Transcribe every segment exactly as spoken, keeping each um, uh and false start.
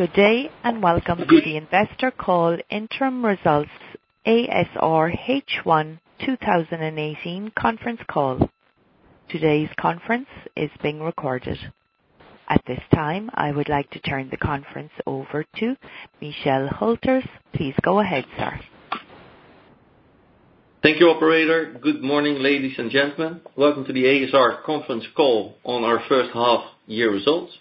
Good day and welcome to the Investor Call Interim Results A S R H one twenty eighteen conference call. Today's conference is being recorded. At this time, I would like to turn the conference over to Michel Hülters. Please go ahead, sir. Thank you, operator. Good morning, ladies and gentlemen. Welcome to the A S R conference call on our first half year results.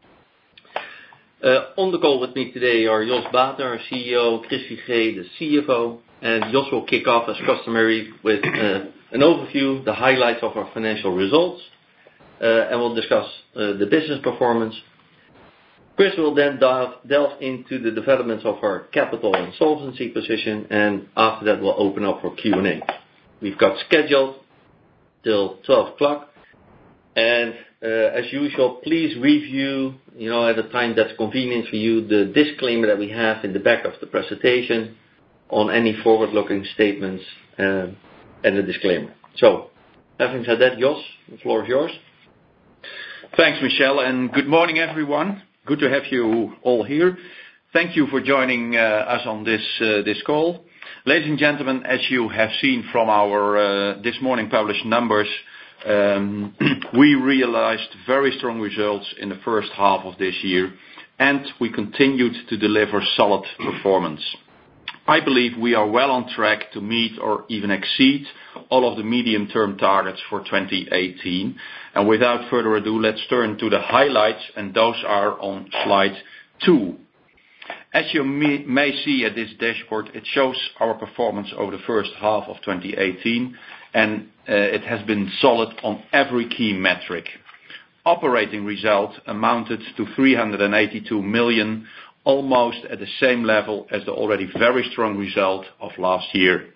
Uh, on the call with me today are Jos Baeten, our C E O, Chris Figee, the C F O, and Jos will kick off as customary with uh, an overview, the highlights of our financial results, uh, and we'll discuss uh, the business performance. Chris will then dive, delve into the developments of our capital and solvency position, and after that we'll open up for Q and A. We've got scheduled till twelve o'clock, and uh, as usual, please review, you know, at a time that's convenient for you, the disclaimer that we have in the back of the presentation on any forward-looking statements uh, and the disclaimer. So, having said that, Jos, the floor is yours. Thanks, Michel, and good morning, everyone. Good to have you all here. Thank you for joining uh, us on this uh, this call. Ladies and gentlemen, as you have seen from our uh, this morning published numbers, um, we realized very strong results in the first half of this year, and we continued to deliver solid performance. I believe we are well on track to meet or even exceed all of the medium-term targets for twenty eighteen. And without further ado, let's turn to the highlights, and those are on slide two. As you may, may see at this dashboard, it shows our performance over the first half of twenty eighteen, and uh, it has been solid on every key metric. Operating result amounted to three hundred eighty-two million, almost at the same level as the already very strong result of last year,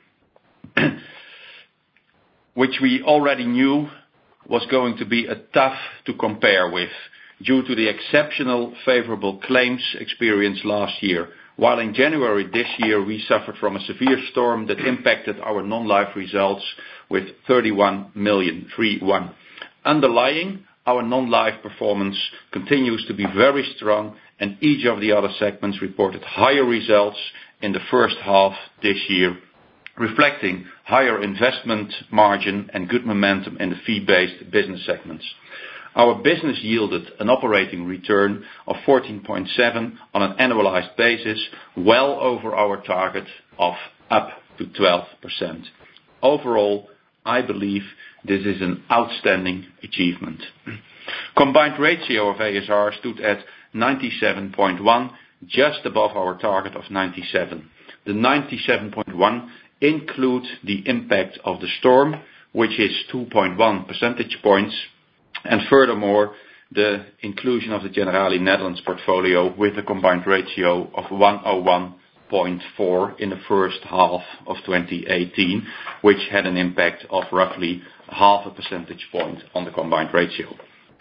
which we already knew was going to be a tough to compare with due to the exceptional favorable claims experience last year, while in January this year we suffered from a severe storm that impacted our non-life results with thirty-one million, thirty-one. Underlying, our non-life performance continues to be very strong, and each of the other segments reported higher results in the first half this year, reflecting higher investment margin and good momentum in the fee-based business segments. Our business yielded an operating return of fourteen point seven on an annualized basis, well over our target of up to twelve percent. Overall, I believe this is an outstanding achievement. Combined ratio of A S R stood at ninety-seven point one, just above our target of ninety-seven. The ninety-seven point one includes the impact of the storm, which is two point one percentage points, and furthermore, the inclusion of the Generali Netherlands portfolio with a combined ratio of one oh one point four in the first half of twenty eighteen, which had an impact of roughly half a percentage point on the combined ratio.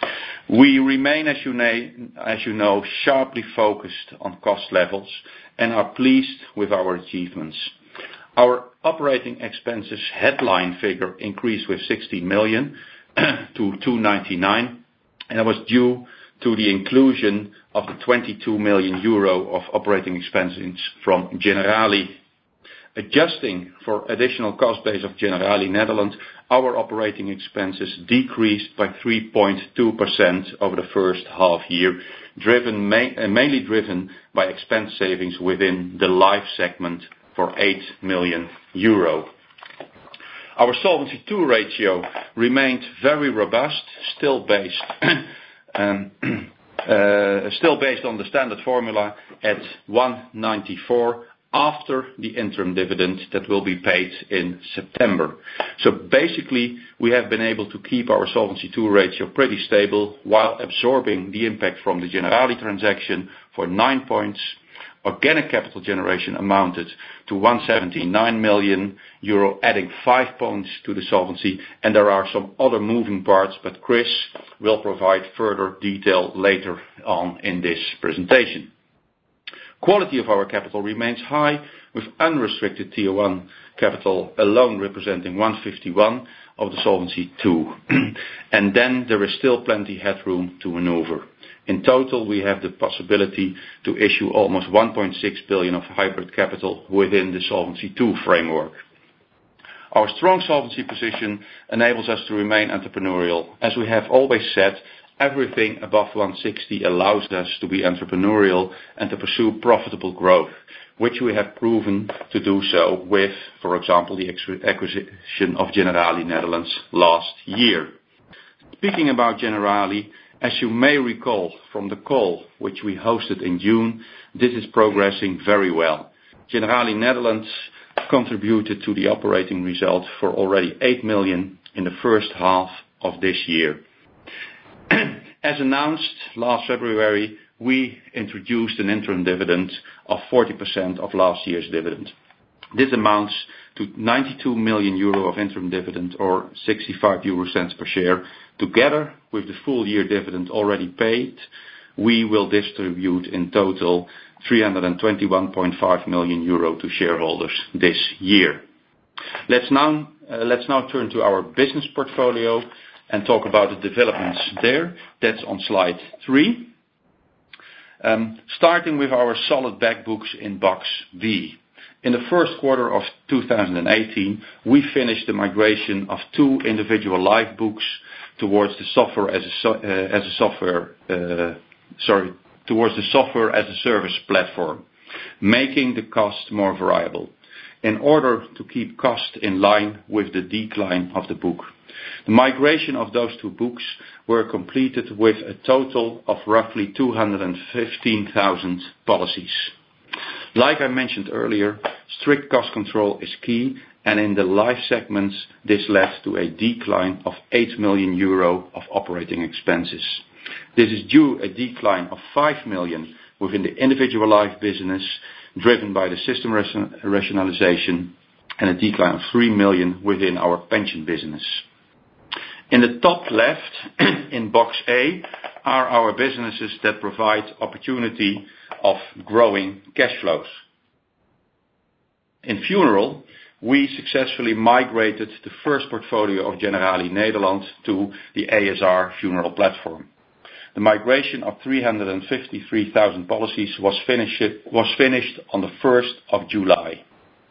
We remain, as you know, as you know, sharply focused on cost levels and are pleased with our achievements. Our operating expenses headline figure increased with sixteen million to two hundred ninety-nine, and that was due to the inclusion of the twenty-two million euro of operating expenses from Generali. Adjusting for additional cost base of Generali Netherlands, our operating expenses decreased by three point two percent over the first half year, driven ma- uh, mainly driven by expense savings within the life segment for eight million euro. Our Solvency two ratio remained very robust, still based um, uh, still based on the standard formula at one ninety-four after the interim dividend that will be paid in September. So basically, we have been able to keep our Solvency two ratio pretty stable while absorbing the impact from the Generali transaction for nine points. Organic capital generation amounted to one hundred seventy-nine million euro, adding five points to the solvency, and there are some other moving parts, but Chris will provide further detail later on in this presentation. Quality of our capital remains high, with unrestricted Tier one capital alone representing one hundred fifty-one of the Solvency two. And then there is still plenty headroom to maneuver. In total, we have the possibility to issue almost one point six billion of hybrid capital within the Solvency two framework. Our strong solvency position enables us to remain entrepreneurial. As we have always said, everything above one sixty allows us to be entrepreneurial and to pursue profitable growth, which we have proven to do so with, for example, the acquisition of Generali Netherlands last year. Speaking about Generali, as you may recall from the call which we hosted in June, this is progressing very well. Generali Netherlands contributed to the operating result for already eight million in the first half of this year. As announced last February, we introduced an interim dividend of forty percent of last year's dividend. This amounts to ninety-two million euro of interim dividend, or sixty-five euro cents per share. Together with the full year dividend already paid, we will distribute in total three hundred twenty-one point five million euro to shareholders this year. Let's now, uh, let's now turn to our business portfolio and talk about the developments there. That's on slide three. Um, starting with our solid back books in box V. In the first quarter of two thousand eighteen, we finished the migration of two individual life books towards the software as a, so, uh, as a software, uh, sorry, towards the software as a service platform, making the cost more variable, in order to keep cost in line with the decline of the book. The migration of those two books were completed with a total of roughly two hundred fifteen thousand policies. Like I mentioned earlier, strict cost control is key, and in the life segments, this led to a decline of eight million euro of operating expenses. This is due a decline of five million within the individual life business, driven by the system rationalization, and a decline of three million within our pension business. In the top left, in box A, are our businesses that provide opportunity of growing cash flows. In funeral, we successfully migrated the first portfolio of Generali Nederland to the A S R funeral platform. The migration of three hundred fifty-three thousand policies was finished, was finished on the first of July.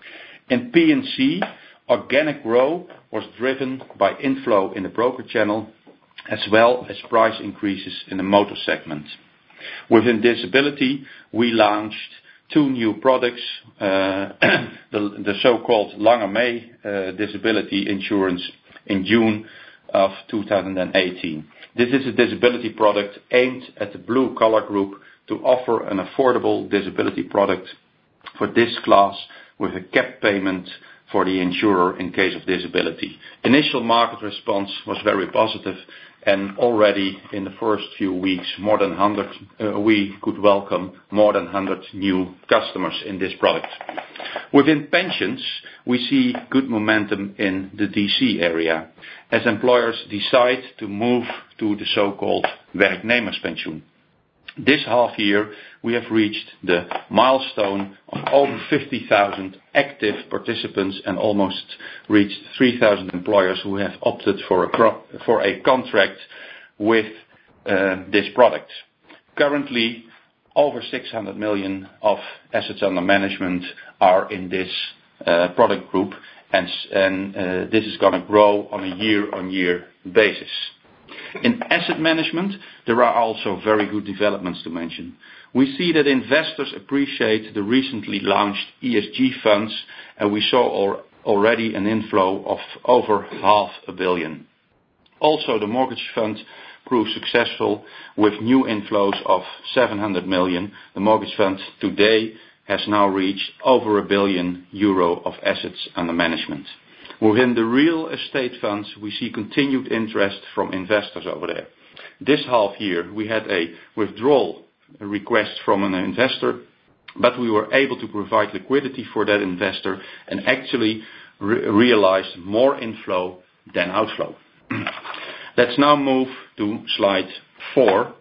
In P and C, organic growth was driven by inflow in the broker channel, as well as price increases in the motor segment. Within disability, we launched two new products, uh, the, the so-called Lange Mee uh, disability insurance in June of two thousand eighteen. This is a disability product aimed at the blue collar group to offer an affordable disability product for this class with a capped payment for the insurer in case of disability. Initial market response was very positive, and already in the first few weeks, more than one hundred, uh, we could welcome more than one hundred new customers in this product. Within pensions, we see good momentum in the D C area, as employers decide to move to the so-called werknemerspensioen. This half year, we have reached the milestone of over fifty thousand active participants and almost reached three thousand employers who have opted for a, for a contract with uh, this product. Currently, over six hundred million of assets under management are in this uh, product group, and, and uh, this is going to grow on a year-on-year basis. In asset management, there are also very good developments to mention. We see that investors appreciate the recently launched E S G funds, and we saw al- already an inflow of over half a billion. Also, the mortgage fund proved successful with new inflows of seven hundred million. The mortgage fund today has now reached over a billion euro of assets under management. Within the real estate funds, we see continued interest from investors over there. This half year, we had a withdrawal request from an investor, but we were able to provide liquidity for that investor and actually re- realized more inflow than outflow. Let's now move to slide four.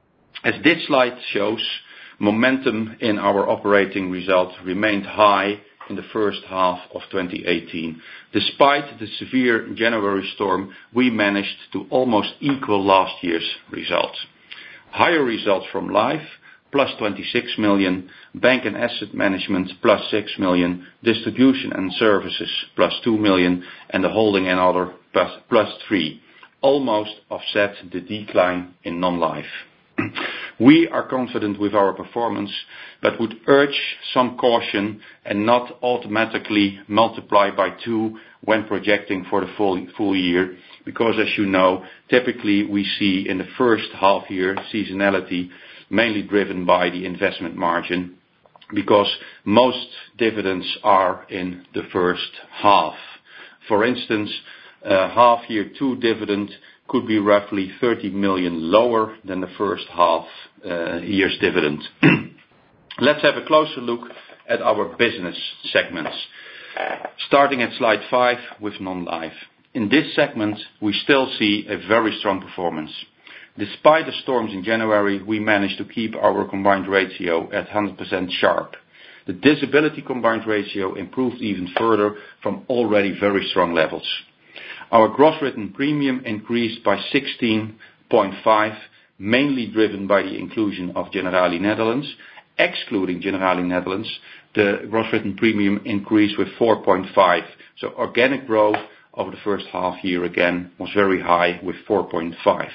As this slide shows, momentum in our operating results remained high in the first half of twenty eighteen. Despite the severe January storm, we managed to almost equal last year's results. Higher results from life, plus twenty-six million, bank and asset management, plus six million, distribution and services, plus two million, and the holding and other, plus, plus three, almost offset the decline in non-life. We are confident with our performance, but would urge some caution and not automatically multiply by two when projecting for the full, full year, because as you know, typically we see in the first half year seasonality, mainly driven by the investment margin, because most dividends are in the first half. For instance, uh, half year two dividend could be roughly thirty million lower than the first half uh, year's dividend. Let's have a closer look at our business segments. Starting at slide five with non-life. In this segment, we still see a very strong performance. Despite the storms in January, we managed to keep our combined ratio at one hundred percent sharp. The disability combined ratio improved even further from already very strong levels. Our gross written premium increased by sixteen point five, mainly driven by the inclusion of Generali Netherlands. Excluding Generali Netherlands, the gross written premium increased with four point five. So organic growth over the first half year again was very high with four point five.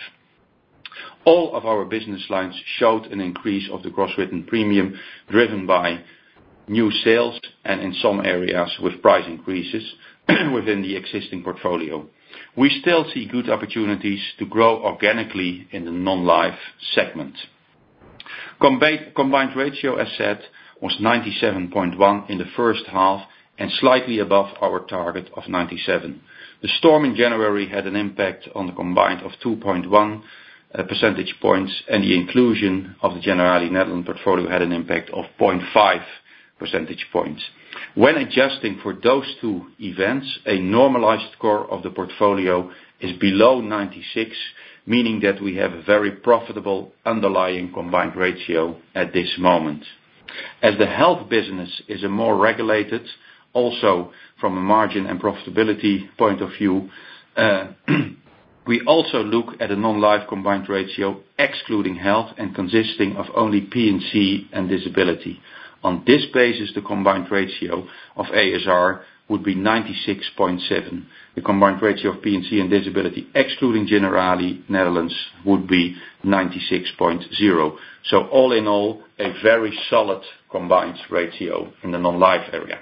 All of our business lines showed an increase of the gross written premium driven by new sales and in some areas with price increases within the existing portfolio. We still see good opportunities to grow organically in the non-life segment. Combined, combined ratio, as said, was ninety-seven point one in the first half and slightly above our target of ninety-seven. The storm in January had an impact on the combined of two point one uh, percentage points, and the inclusion of the Generali Netherlands portfolio had an impact of zero point five percentage points. When adjusting for those two events, a normalized score of the portfolio is below ninety-six, meaning that we have a very profitable underlying combined ratio at this moment. As the health business is a more regulated, also from a margin and profitability point of view, uh, we also look at a non-life combined ratio excluding health and consisting of only P and C and disability. On this basis, the combined ratio of A S R would be ninety-six point seven. The combined ratio of P and C and disability, excluding Generali Netherlands, would be ninety-six point zero. So all in all, a very solid combined ratio in the non-life area.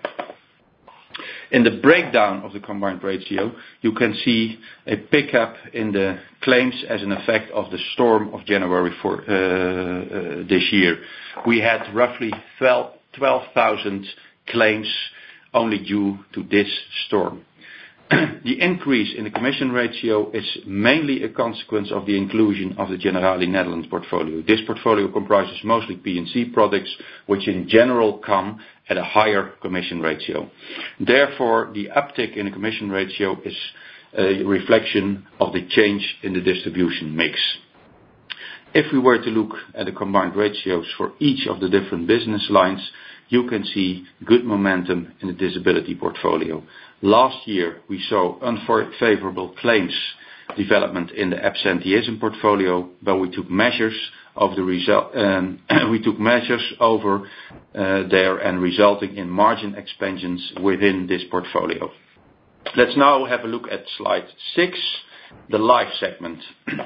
In the breakdown of the combined ratio, you can see a pickup in the claims as an effect of the storm of January for uh, uh, this year. We had roughly twelve thousand claims only due to this storm. The increase in the commission ratio is mainly a consequence of the inclusion of the Generali Netherlands portfolio. This portfolio comprises mostly P and C products, which in general come at a higher commission ratio. Therefore, the uptick in the commission ratio is a reflection of the change in the distribution mix. If we were to look at the combined ratios for each of the different business lines, you can see good momentum in the disability portfolio. Last year, we saw unfavorable claims development in the absenteeism portfolio, but we took measures of the result. Um, we took measures over uh, there and resulting in margin expansions within this portfolio. Let's now have a look at slide six, the life segment.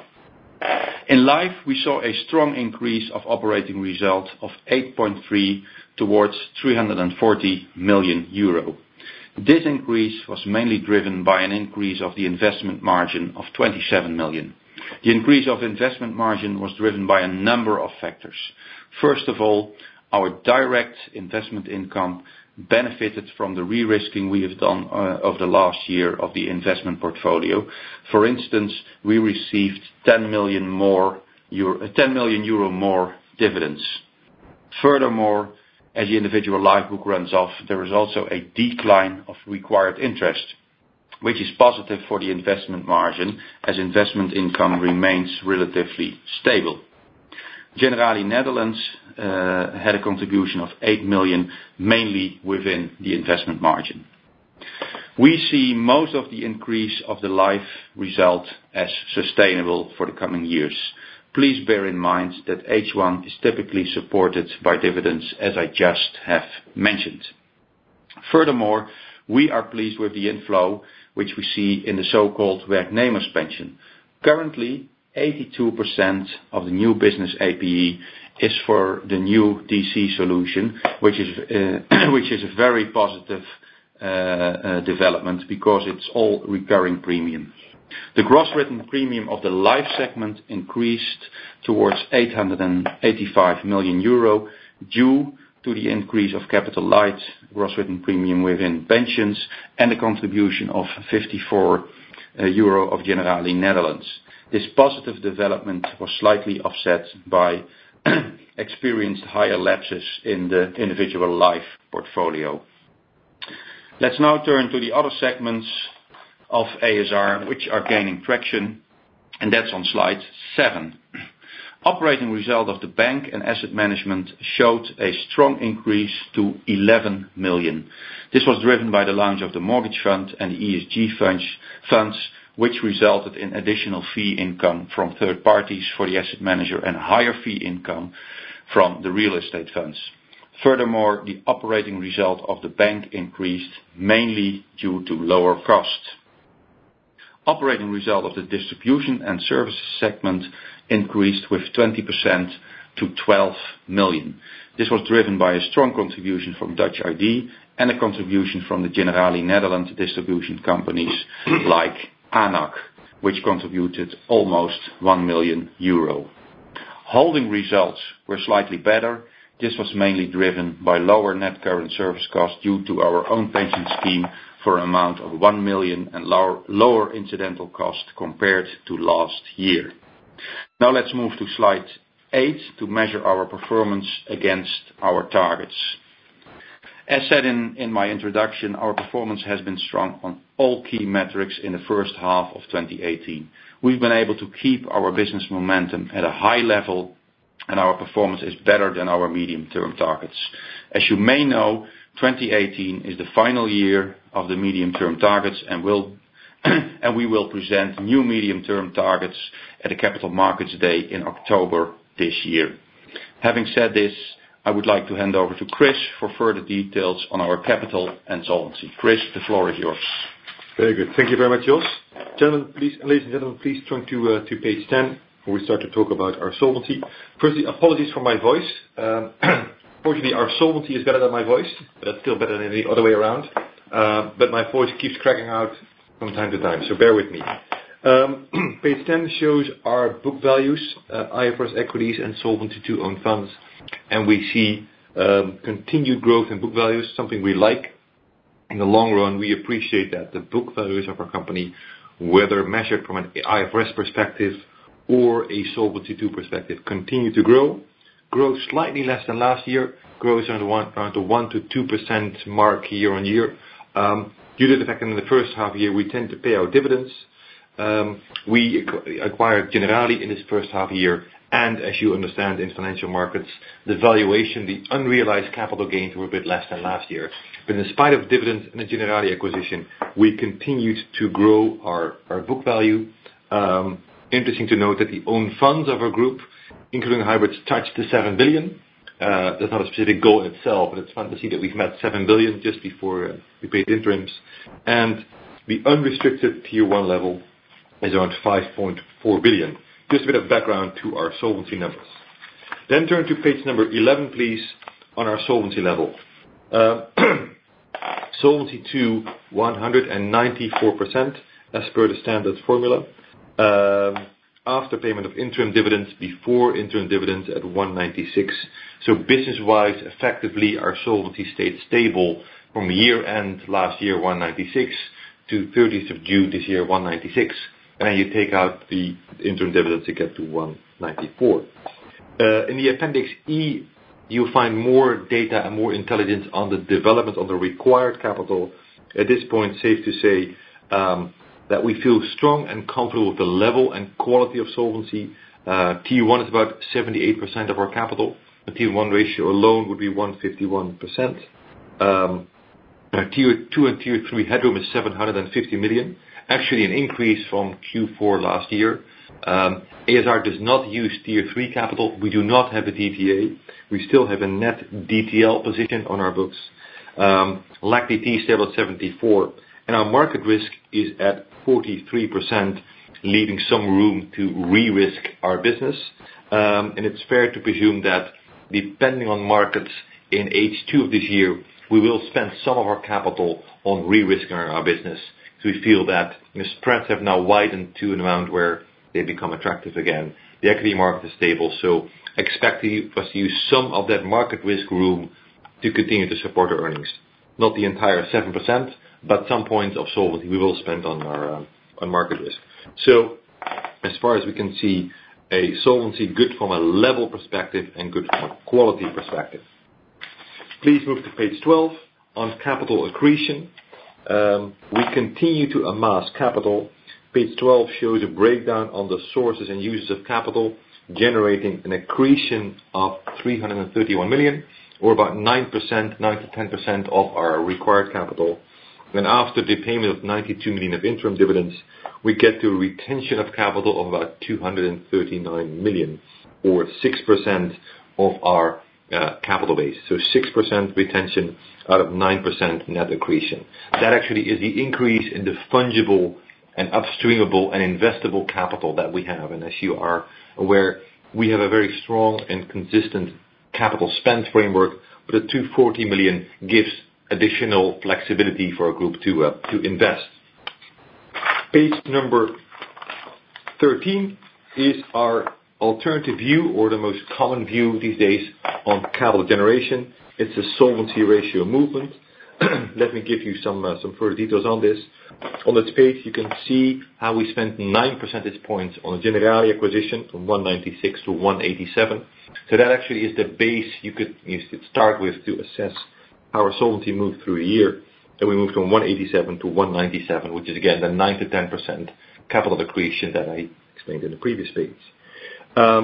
In life, we saw a strong increase of operating result of eight point three towards three hundred forty million euro. This increase was mainly driven by an increase of the investment margin of twenty-seven million. The increase of investment margin was driven by a number of factors. First of all, our direct investment income benefited from the re-risking we have done uh, over the last year of the investment portfolio. For instance, we received ten million more euro, ten million euro more dividends. Furthermore, as the individual life book runs off, there is also a decline of required interest, which is positive for the investment margin as investment income remains relatively stable. Generali Netherlands uh, had a contribution of eight million, mainly within the investment margin. We see most of the increase of the life result as sustainable for the coming years. please bear in mind that H one is typically supported by dividends, as I just have mentioned. Furthermore, we are pleased with the inflow which we see in the so-called werknemerspension. Currently, eighty-two percent of the new business A P E is for the new D C solution, which is uh, which is a very positive uh, uh, development because it's all recurring premium. The gross written premium of the life segment increased towards eight hundred eighty-five million euro due to the increase of capital light gross written premium within pensions and the contribution of fifty-four uh, euro of Generali Netherlands. This positive development was slightly offset by experienced higher lapses in the individual life portfolio. Let's now turn to the other segments of A S R which are gaining traction, and that's on slide seven. Operating result of the bank and asset management showed a strong increase to eleven million. This was driven by the launch of the mortgage fund and the E S G funds, funds which resulted in additional fee income from third parties for the asset manager and higher fee income from the real estate funds. Furthermore, the operating result of the bank increased mainly due to lower costs. Operating result of the distribution and services segment increased with twenty percent to twelve million. This was driven by a strong contribution from Dutch I D and a contribution from the Generali Netherlands distribution companies like A N A C, which contributed almost one million euro. Holding results were slightly better. This was mainly driven by lower net current service costs due to our own pension scheme for an amount of one million and lower, lower incidental cost compared to last year. Now let's move to slide eight to measure our performance against our targets. As said in, in my introduction, our performance has been strong on all key metrics in the first half of twenty eighteen. We've been able to keep our business momentum at a high level, and our performance is better than our medium-term targets. As you may know, twenty eighteen is the final year of the medium-term targets, and will and we will present new medium-term targets at the Capital Markets Day in October this year. Having said this, I would like to hand over to Chris for further details on our capital and solvency. Chris, the floor is yours. Very good. Thank you very much, Jos. Gentlemen, please, ladies and gentlemen, please turn to uh, to page ten, where we start to talk about our solvency. Firstly, apologies for my voice. Um, fortunately, our solvency is better than my voice, but that's still better than the other way around. Uh, but my voice keeps cracking out from time to time, so bear with me. Um, page ten shows our book values, uh, I F R S equities and Solvency two own funds, and we see um, continued growth in book values, something we like. In the long run, we appreciate that the book values of our company, whether measured from an I F R S perspective or a Solvency two perspective, continue to grow. Grow slightly less than last year, grows around the one, around the one to two percent mark year on year. Um, due to the fact that in the first half year we tend to pay out dividends. Um, we acquired Generali in this first half year, and as you understand in financial markets, the valuation, the unrealized capital gains were a bit less than last year. But in spite of dividends and the Generali acquisition, we continued to grow our, our book value. Um, interesting to note that the own funds of our group, including hybrids, touched the seven billion. Uh, that's not a specific goal in itself, but it's fun to see that we've met seven billion just before uh, we paid interims. And the unrestricted tier one level is around five point four billion. Just a bit of background to our solvency numbers. Then turn to page number eleven, please, on our solvency level. Uh, Solvency two, one hundred ninety-four percent as per the standard formula. Um, after payment of interim dividends, before interim dividends at one ninety-six. So business-wise, effectively, our solvency stayed stable from year-end last year, one ninety-six, to thirtieth of June this year, one ninety-six. And then you take out the interim dividends to get to one ninety-four. Uh, in the Appendix E, you'll find more data and more intelligence on the development of the required capital. At this point, safe to say um, that we feel strong and comfortable with the level and quality of solvency. Uh, Tier one is about seventy-eight percent of our capital. The Tier one ratio alone would be one hundred fifty-one percent. Um, Tier two and Tier three headroom is seven hundred fifty million. Actually an increase from Q four last year. Um, A S R does not use Tier three capital. We do not have a D T A. We still have a net D T L position on our books. Um, L A C D T is still at seventy-four, and our market risk is at forty-three percent, leaving some room to re-risk our business. Um, and it's fair to presume that depending on markets in H two of this year, we will spend some of our capital on re-risking our business. So we feel that the spreads have now widened to an amount where they become attractive again. The equity market is stable, so expect us to use some of that market risk room to continue to support our earnings. Not the entire seven percent, but some points of solvency we will spend on our uh, on market risk. So as far as we can see, a solvency good from a level perspective and good from a quality perspective. Please move to page twelve on capital accretion. Um, we continue to amass capital. Page twelve shows a breakdown on the sources and uses of capital, generating an accretion of three hundred thirty-one million, or about nine percent, nine to ten percent of our required capital. And after the payment of ninety-two million of interim dividends, we get to a retention of capital of about two hundred thirty-nine million, or six percent of our uh, capital base. So six percent retention out of nine percent net accretion. That actually is the increase in the fungible and upstreamable and investable capital that we have. And as you are aware, we have a very strong and consistent capital spend framework, but the two hundred forty million gives additional flexibility for a group to uh, to invest. Page number thirteen is our alternative view, or the most common view these days, on capital generation. It's a solvency ratio movement. Let me give you some uh, some further details on this. On this page, you can see how we spent nine percentage points on the Generali acquisition from one ninety-six to one eighty-seven. So that actually is the base you could, you could start with to assess how our solvency moved through a year. And we moved from one eighty-seven to one ninety-seven, which is again the nine to ten percent capital accretion that I explained in the previous page. Um,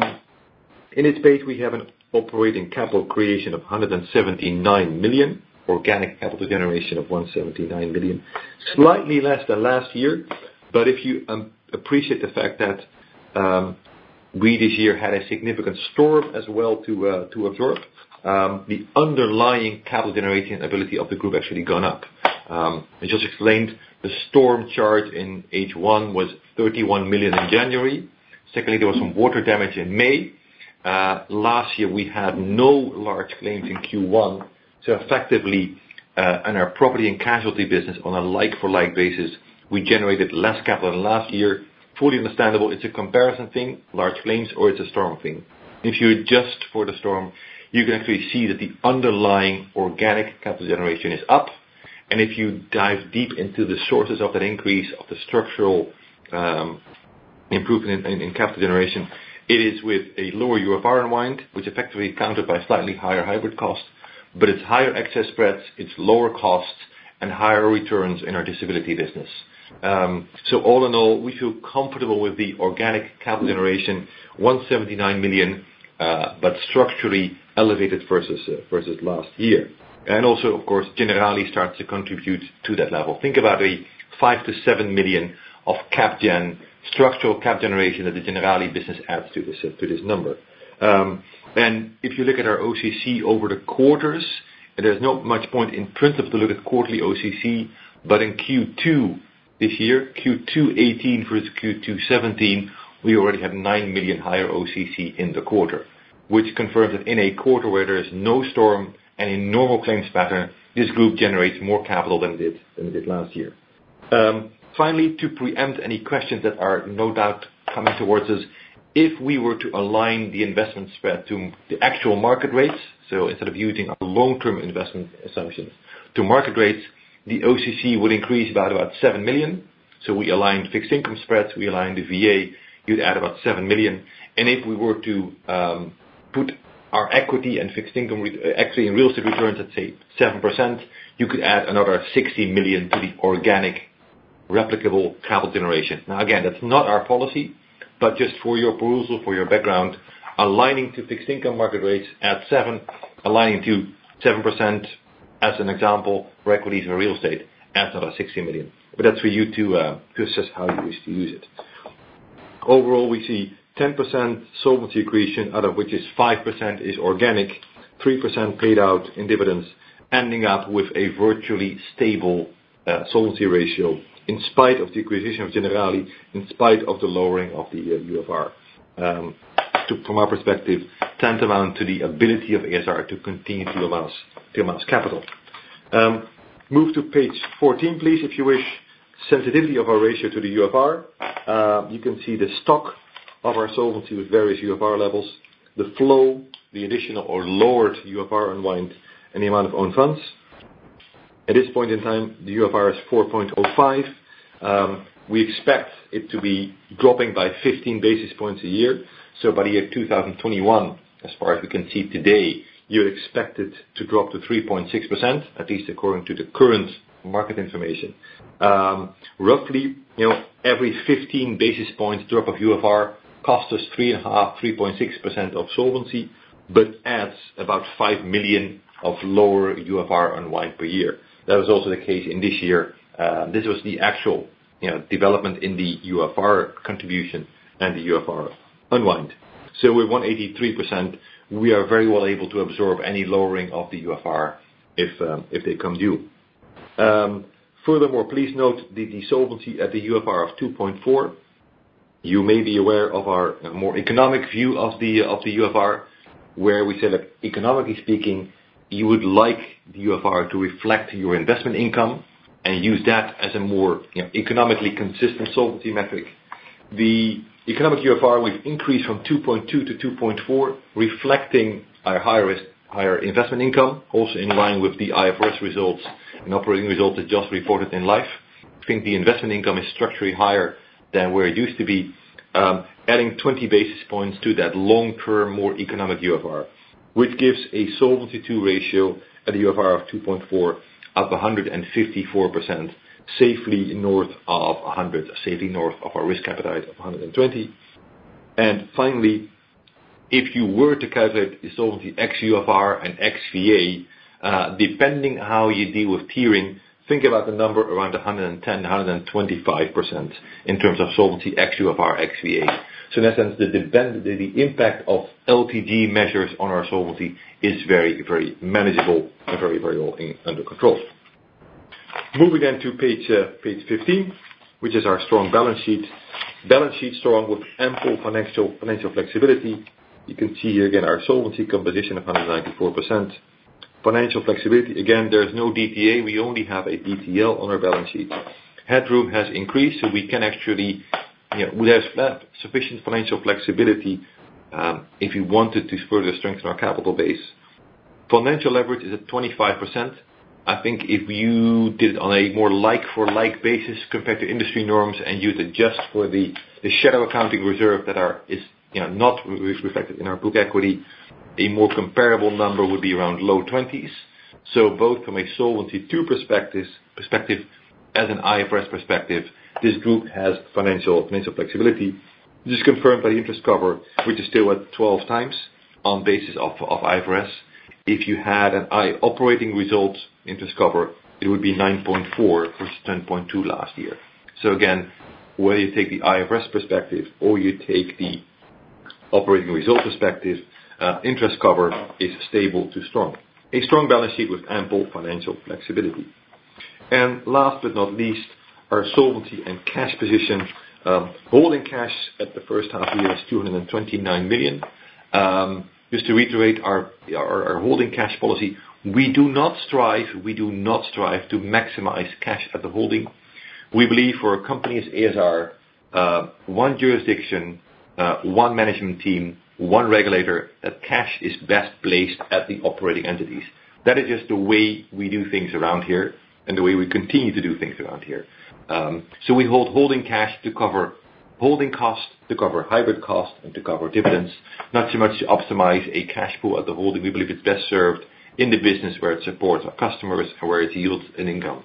in this page, we have an operating capital creation of one hundred seventy-nine million. Organic capital generation of one hundred seventy-nine million, slightly less than last year. But if you um, appreciate the fact that um, we this year had a significant storm as well to uh, to absorb, um, the underlying capital generating ability of the group actually gone up. Um, I just explained the storm charge in H one was thirty-one million in January. Secondly, there was some water damage in May. Uh, last year we had no large claims in Q one. So effectively, uh, in our property and casualty business on a like-for-like basis, we generated less capital than last year. Fully understandable. It's a comparison thing, large claims, or it's a storm thing. If you adjust for the storm, you can actually see that the underlying organic capital generation is up. And if you dive deep into the sources of that increase, of the structural um, improvement in, in, in capital generation, it is with a lower U F R unwind, which effectively countered by slightly higher hybrid costs. But it's higher excess spreads, it's lower costs, and higher returns in our disability business. Um, so all in all, we feel comfortable with the organic capital generation, one hundred seventy-nine million, uh, but structurally elevated versus uh, versus last year. And also, of course, Generali starts to contribute to that level. Think about a five to seven million of cap gen, structural cap generation that the Generali business adds to this uh, to this number. Um, and if you look at our O C C over the quarters, and there's not much point in principle to look at quarterly O C C, but in Q two this year, Q two eighteen versus Q two seventeen, we already had nine million higher O C C in the quarter, which confirms that in a quarter where there is no storm and in normal claims pattern, this group generates more capital than it did, than it did last year. Um, finally, to preempt any questions that are no doubt coming towards us, if we were to align the investment spread to the actual market rates, so instead of using our long-term investment assumptions to market rates, the O C C would increase about about seven million. So we aligned fixed income spreads, we aligned the V A, you'd add about seven million. And if we were to um, put our equity and fixed income, re- equity and real estate returns at say seven percent, you could add another sixty million to the organic replicable capital generation. Now again, that's not our policy, but just for your perusal, for your background, aligning to fixed income market rates at seven, aligning to seven percent as an example for equities or real estate adds another sixty million. But that's for you to uh, to assess how you wish to use it. Overall, we see ten percent solvency accretion, out of which is five percent is organic, three percent paid out in dividends, ending up with a virtually stable uh, solvency ratio in spite of the acquisition of Generali, in spite of the lowering of the uh, U F R. Um, to, from our perspective, tantamount to the ability of A S R to continue to amass, to amass capital. Um, move to page fourteen, please, if you wish. Sensitivity of our ratio to the U F R. Uh, you can see the stock of our solvency with various U F R levels, the flow, the additional or lowered U F R unwind, and the amount of own funds. At this point in time, the U F R is four point oh five. Um, we expect it to be dropping by fifteen basis points a year. So by the year two thousand twenty-one, as far as we can see today, you expect it to drop to three point six percent, at least according to the current market information. Um, roughly, you know, every fifteen basis points drop of U F R costs us three point five, three point six percent of solvency, but adds about five million of lower U F R unwind per year. That was also the case in this year. Uh, this was the actual, you know, development in the U F R contribution and the U F R unwind. So with one hundred eighty-three percent, we are very well able to absorb any lowering of the U F R if um, if they come due. Um, furthermore, please note the, the solvency at the U F R of two point four. You may be aware of our uh, more economic view of the uh, of the U F R, where we say that economically speaking, you would like the U F R to reflect your investment income and use that as a more, you know, economically consistent solvency metric. The economic U F R we've increased from two point two to two point four, reflecting our higher risk, higher investment income, also in line with the I F R S results and operating results that just reported in life. I think the investment income is structurally higher than where it used to be, um, adding twenty basis points to that long-term, more economic U F R, which gives a Solvency two ratio at a U F R of two point four of one hundred fifty-four percent, safely north of one hundred, safely north of our risk appetite of one hundred twenty. And finally, if you were to calculate the solvency ex U F R and ex V A, uh, depending how you deal with tiering, think about the number around one hundred ten, one hundred twenty-five percent in terms of solvency ex U F R, ex V A. So in essence, the, depend, the, the impact of L T G measures on our solvency is very, very manageable and very, very well in, under control. Moving then to page uh, page fifteen, which is our strong balance sheet. Balance sheet strong with ample financial financial flexibility. You can see here again our solvency composition of one hundred ninety-four percent. Financial flexibility, again, there's no D T A. We only have a D T L on our balance sheet. Headroom has increased, so we can actually, you know, we have sufficient financial flexibility um, if we wanted to further strengthen our capital base. Financial leverage is at twenty-five percent. I think if you did it on a more like-for-like basis compared to industry norms and you'd adjust for the, the shadow accounting reserve that are is you know not re- reflected in our book equity, a more comparable number would be around low twenties. So both from a Solvency two perspective, perspective as an I F R S perspective, this group has financial financial flexibility. This is confirmed by the interest cover, which is still at twelve times on basis of, of I F R S. If you had an I operating result interest cover, it would be nine point four versus ten point two last year. So again, whether you take the I F R S perspective or you take the operating result perspective, uh, interest cover is stable to strong. A strong balance sheet with ample financial flexibility. And last but not least, our solvency and cash position. Um, holding cash at the first half year is two hundred twenty-nine million. Um, just to reiterate our, our our holding cash policy, we do not strive, we do not strive to maximize cash at the holding. We believe for a company as A S R, uh, one jurisdiction, uh, one management team, one regulator, that cash is best placed at the operating entities. That is just the way we do things around here and the way we continue to do things around here. Um, so we hold holding cash to cover holding costs, to cover hybrid costs, and to cover dividends, not so much to optimize a cash pool at the holding. We believe it's best served in the business where it supports our customers and where it yields an income.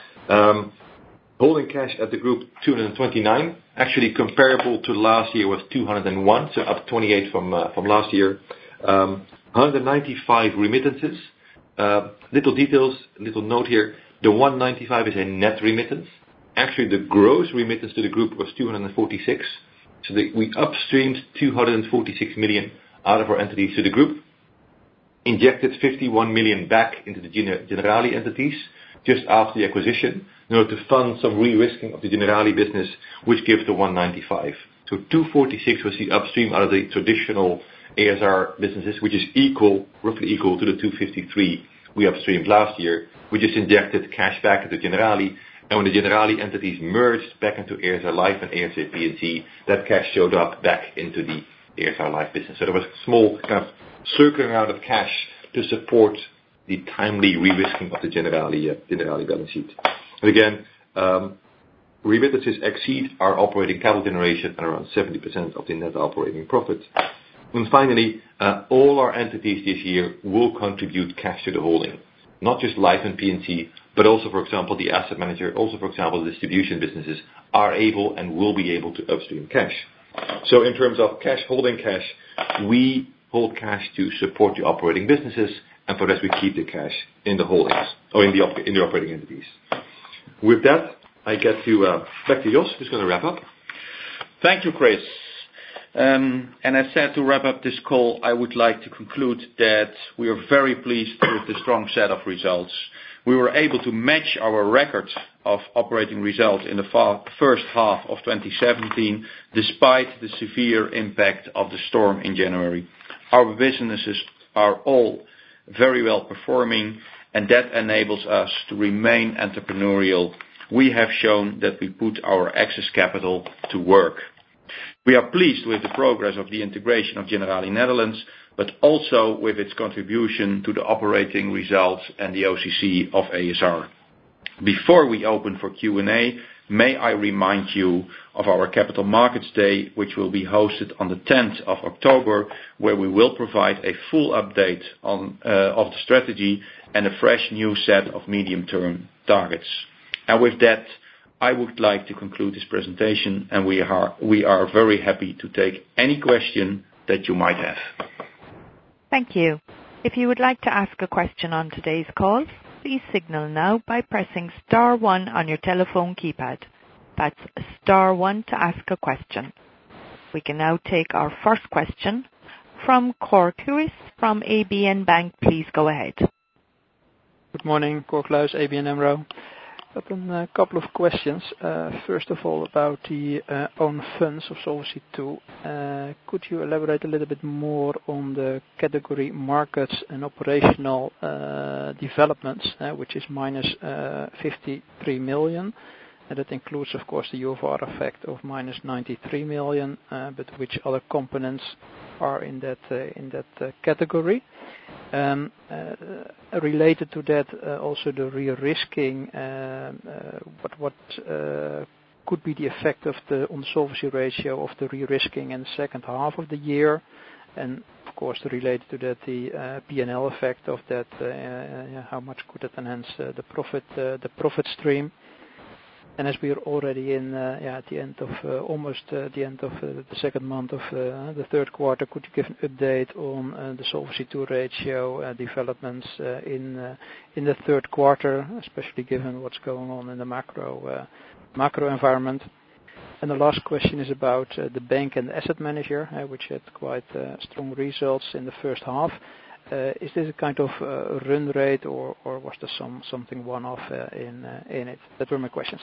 Um, holding cash at the group, two hundred twenty-nine, actually comparable to last year was two hundred one, so up twenty-eight from uh, from last year. Um, one hundred ninety-five remittances. Uh, little details, little note here. The one hundred ninety-five is a net remittance. Actually, the gross remittance to the group was two hundred forty-six. So the, we upstreamed two hundred forty-six million out of our entities to the group, injected fifty-one million back into the Generali entities just after the acquisition in order to fund some re-risking of the Generali business, which gives the one ninety-five. So two forty-six was the upstream out of the traditional A S R businesses, which is equal, roughly equal to the two fifty-three we upstreamed last year. We just injected cash back into Generali, and when the Generali entities merged back into A S R Life and A S A P and C, that cash showed up back into the A S R Life business. So there was a small kind of circling out of cash to support the timely re-risking of the Generali, uh, Generali balance sheet. And again, um, remittances exceed our operating capital generation at around seventy percent of the net operating profit. And finally, uh, all our entities this year will contribute cash to the holding. Not just Life and P and C, but also, for example, the asset manager, also, for example, the distribution businesses are able and will be able to upstream cash. So in terms of cash, holding cash, we hold cash to support the operating businesses, and for that we keep the cash in the holdings, or in the, op- in the operating entities. With that, I get to uh, back to Jos, who's going to wrap up. Thank you, Chris. Um, and as said, to wrap up this call, I would like to conclude that we are very pleased with the strong set of results. We were able to match our record of operating results in the fa- first half of twenty seventeen, despite the severe impact of the storm in January. Our businesses are all very well performing, and that enables us to remain entrepreneurial. We have shown that we put our excess capital to work. We are pleased with the progress of the integration of Generali Netherlands, but also with its contribution to the operating results and the O C C of A S R. Before we open for Q and A, may I remind you of our Capital Markets Day, which will be hosted on the tenth of October, where we will provide a full update on, uh, of the strategy and a fresh new set of medium-term targets. And with that, I would like to conclude this presentation, and we are, we are very happy to take any question that you might have. Thank you. If you would like to ask a question on today's call, please signal now by pressing star one on your telephone keypad. That's star one to ask a question. We can now take our first question from Cor Kluis from A B N Bank. Please go ahead. Good morning, Cor Kluis, A B N AMRO. Got a uh, couple of questions. Uh, first of all, about the uh, own funds of Solvency two. Uh, could you elaborate a little bit more on the category markets and operational uh, developments, uh, which is minus uh, fifty-three million? And that includes, of course, the U F R effect of minus ninety-three million, uh, but which other components are in that uh, in that uh, category? Um, uh, related to that, uh, also the re-risking, uh, uh, what, what uh, could be the effect of the on the solvency ratio of the re-risking in the second half of the year, and of course related to that the uh, P and L effect of that, uh, uh, how much could that enhance uh, the profit uh, the profit stream. And as we are already in uh, yeah, at the end of uh, almost uh, the end of uh, the second month of uh, the third quarter, could you give an update on uh, the Solvency two ratio uh, developments uh, in uh, in the third quarter, especially given what's going on in the macro uh, macro environment? And the last question is about uh, the bank and the asset manager, uh, which had quite uh, strong results in the first half. Uh, is this a kind of uh, run rate, or, or was there some something one-off uh, in uh, in it? That were my questions.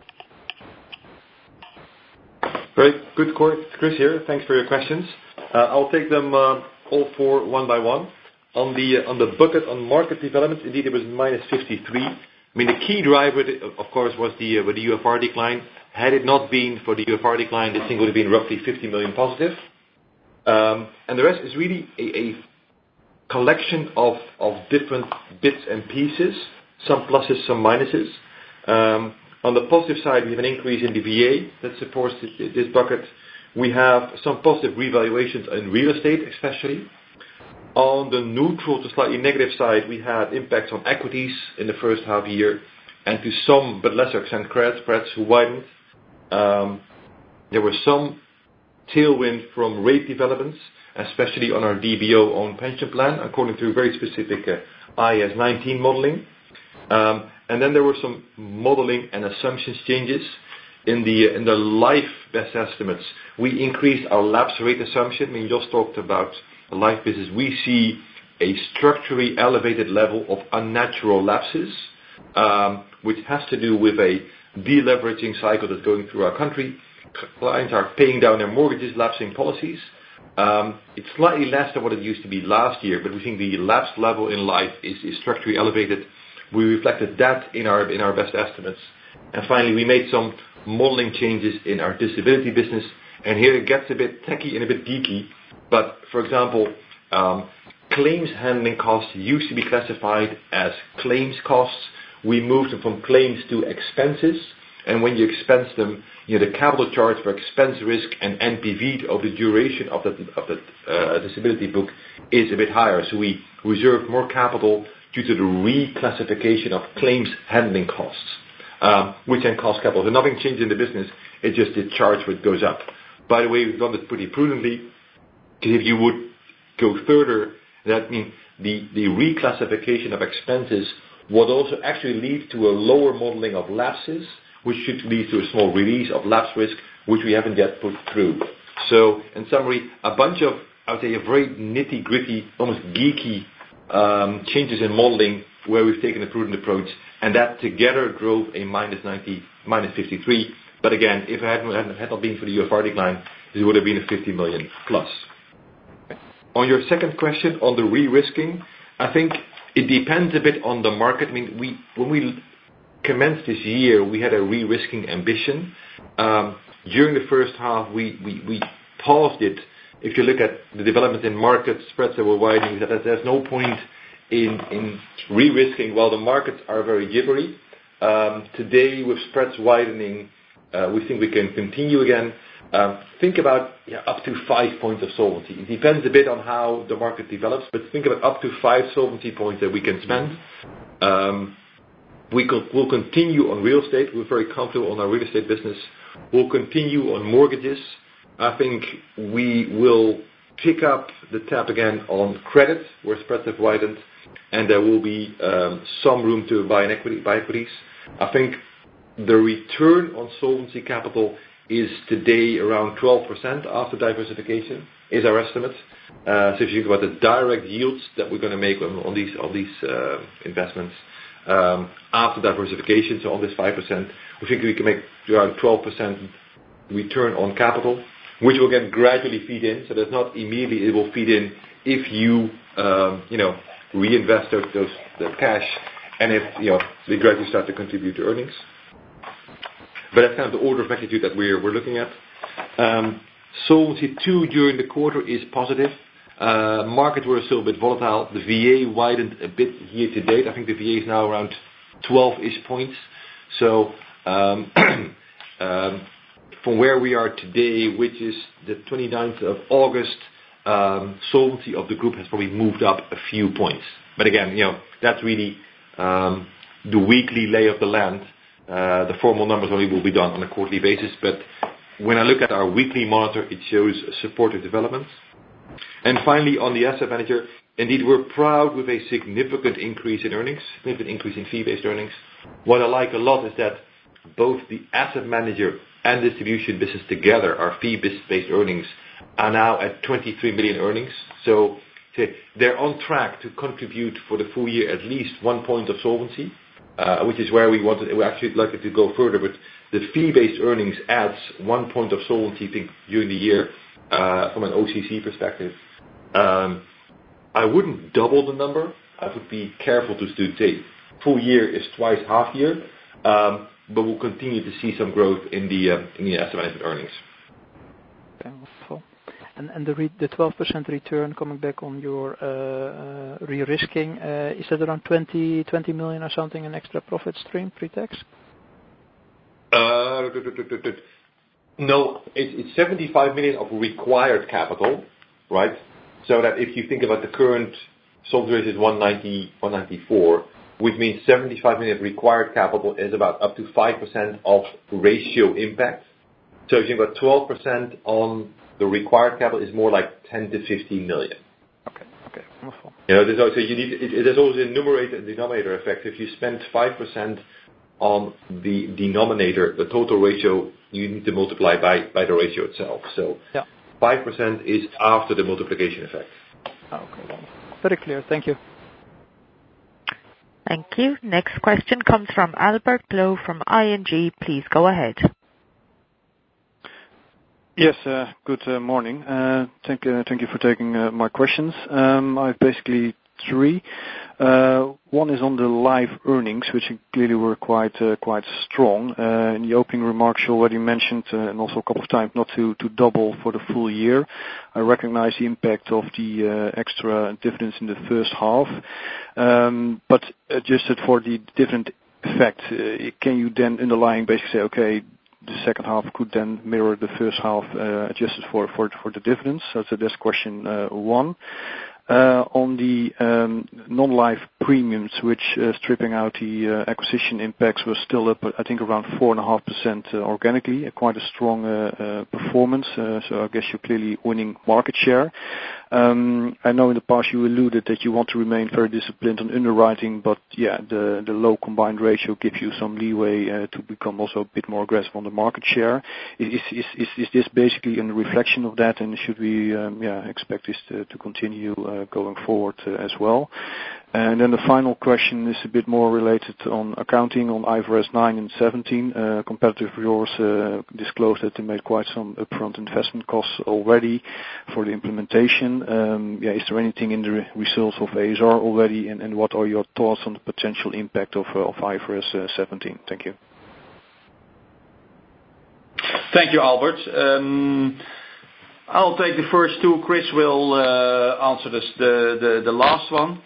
Very good, Cor. Chris here. Thanks for your questions. Uh, I'll take them uh, all four one by one. On the uh, on the bucket on market developments, indeed it was minus fifty-three. I mean, the key driver, of course, was the uh, with the U F R decline. Had it not been for the U F R decline, this thing would have been roughly fifty million positive. Um, and the rest is really a, a collection of, of different bits and pieces, some pluses, some minuses. Um, on the positive side, we have an increase in the V A that supports this, this bucket. We have some positive revaluations in real estate, especially. On the neutral to slightly negative side, we had impacts on equities in the first half year, and to some but lesser extent credit spreads who widened. Um, there was some tailwind from rate developments, especially on our D B O owned pension plan, according to very specific uh, I A S nineteen modeling. Um, and then there were some modeling and assumptions changes in the in the life best estimates, we increased our lapse rate assumption. I mean, just talked about the life business. We see a structurally elevated level of unnatural lapses, um, which has to do with a deleveraging cycle that's going through our country. Clients are paying down their mortgages, lapsing policies. Um, it's slightly less than what it used to be last year, but we think the lapse level in life is, is structurally elevated. We reflected that in our in our best estimates. And finally, we made some modeling changes in our disability business. And here it gets a bit techy and a bit geeky. But for example, um, claims handling costs used to be classified as claims costs. We moved them from claims to expenses. And when you expense them, you know, the capital charge for expense risk and N P V of the duration of the of the uh, disability book is a bit higher. So we reserve more capital due to the reclassification of claims handling costs, um, which then cost capital. So nothing changed in the business. It's just the charge rate goes up. By the way, we've done this pretty prudently, because if you would go further, that means the, the reclassification of expenses would also actually lead to a lower modeling of lapses, which should lead to a small release of lapse risk, which we haven't yet put through. So, in summary, a bunch of, I would say, a very nitty-gritty, almost geeky um, changes in modeling where we've taken a prudent approach, and that together drove a minus ninety, minus fifty-three. But again, if it hadn't, had not been for the U F R decline, it would have been a fifty million plus. On your second question on the re-risking, I think it depends a bit on the market. I mean, we when we commenced this year, we had a re-risking ambition. Um, during the first half, we, we, we paused it. If you look at the development in market spreads that were widening, that there's no point in, in re-risking while the markets are very jittery. Um, today, with spreads widening, uh, we think we can continue again. Um, think about yeah, up to five points of solvency. It depends a bit on how the market develops, but think about up to five solvency points that we can spend. Um, we co- will continue on real estate. We're very comfortable on our real estate business. We'll continue on mortgages. I think we will pick up the tap again on credit, where spreads have widened, and there will be um, some room to buy, an equity, buy equities. I think the return on solvency capital is today around twelve percent after diversification, is our estimate. Uh, so if you think about the direct yields that we're going to make on, on these on these uh, investments um, after diversification, so on this five percent, we think we can make around twelve percent return on capital, which will again gradually feed in. So there's not immediately, it will feed in if you um, you know reinvest those, those the cash, and if you know they gradually start to contribute to earnings. But that's kind of the order of magnitude that we're we're looking at. Um, Solvency two during the quarter is positive. Uh, markets were still a bit volatile. The V A widened a bit year to date. I think the V A is now around twelve-ish points. So um, um, from where we are today, which is the twenty-ninth of August, um, solvency of the group has probably moved up a few points. But again, you know, that's really um, the weekly lay of the land. Uh, the formal numbers only will be done on a quarterly basis, but when I look at our weekly monitor, it shows supportive developments. And finally, on the asset manager, indeed, we're proud with a significant increase in earnings, significant increase in fee-based earnings. What I like a lot is that both the asset manager and distribution business together, our fee-based earnings, are now at twenty-three million earnings. So they're on track to contribute for the full year at least one point of solvency. Uh, which is where we wanted, we actually like it to go further, but the fee-based earnings adds one point of solvency think, during the year uh, from an O C C perspective. Um, I wouldn't double the number. I would be careful to do, say, full year is twice half year, um, but we'll continue to see some growth in the uh, in the asset management earnings. Okay, wonderful. And, and the, re- the twelve percent return, coming back on your uh, uh, re-risking, uh, is that around twenty, twenty million or something, an extra profit stream pre-tax? Uh, no, it, it's seventy-five million of required capital, right? So that if you think about the current solvency ratio is one ninety, one ninety-four, which means seventy-five million of required capital is about up to five percent of ratio impact. So if you've got twelve percent on the required capital is more like ten to fifteen million. Okay, okay, wonderful. You know, there's also, you need, it, there's always a numerator and denominator effect. If you spend five percent on the denominator, the total ratio, you need to multiply by, by the ratio itself. So yeah. five percent is after the multiplication effect. Okay, very clear. Thank you. Thank you. Next question comes from Albert Ploegh from I N G. Please go ahead. Yes, uh, good uh, morning. Uh, thank, uh, thank you for taking uh, my questions. Um, I have basically three. Uh, one is on the live earnings, which clearly were quite uh, quite strong. Uh, in the opening remarks, you already mentioned, uh, and also a couple of times, not to, to double for the full year. I recognize the impact of the uh, extra dividends in the first half, um, but adjusted for the dividend effect, uh, can you then underlying basically say, okay, the second half could then mirror the first half, uh, adjusted for, for for the dividends? So that's question uh, one. Uh, on the um, non-life premiums, which uh, stripping out the uh, acquisition impacts, was still up, I think, around four point five percent uh, organically, uh, quite a strong uh, uh, performance. Uh, so I guess you're clearly winning market share. Um, I know in the past you alluded that you want to remain very disciplined on underwriting, but yeah, the, the low combined ratio gives you some leeway uh, to become also a bit more aggressive on the market share. Is, is, is, is this basically a reflection of that, and should we um, yeah, expect this to, to continue uh, going forward uh, as well? And then the final question is a bit more related on accounting on I F R S nine and seventeen. Uh, competitor of yours uh, disclosed that they made quite some upfront investment costs already for the implementation. Um, yeah, is there anything in the re- results of A S R already, and, and what are your thoughts on the potential impact of, uh, of I F R S uh, seventeen? Thank you. Thank you, Albert. Um, I'll take the first two. Chris will uh, answer this, the, the, the last one.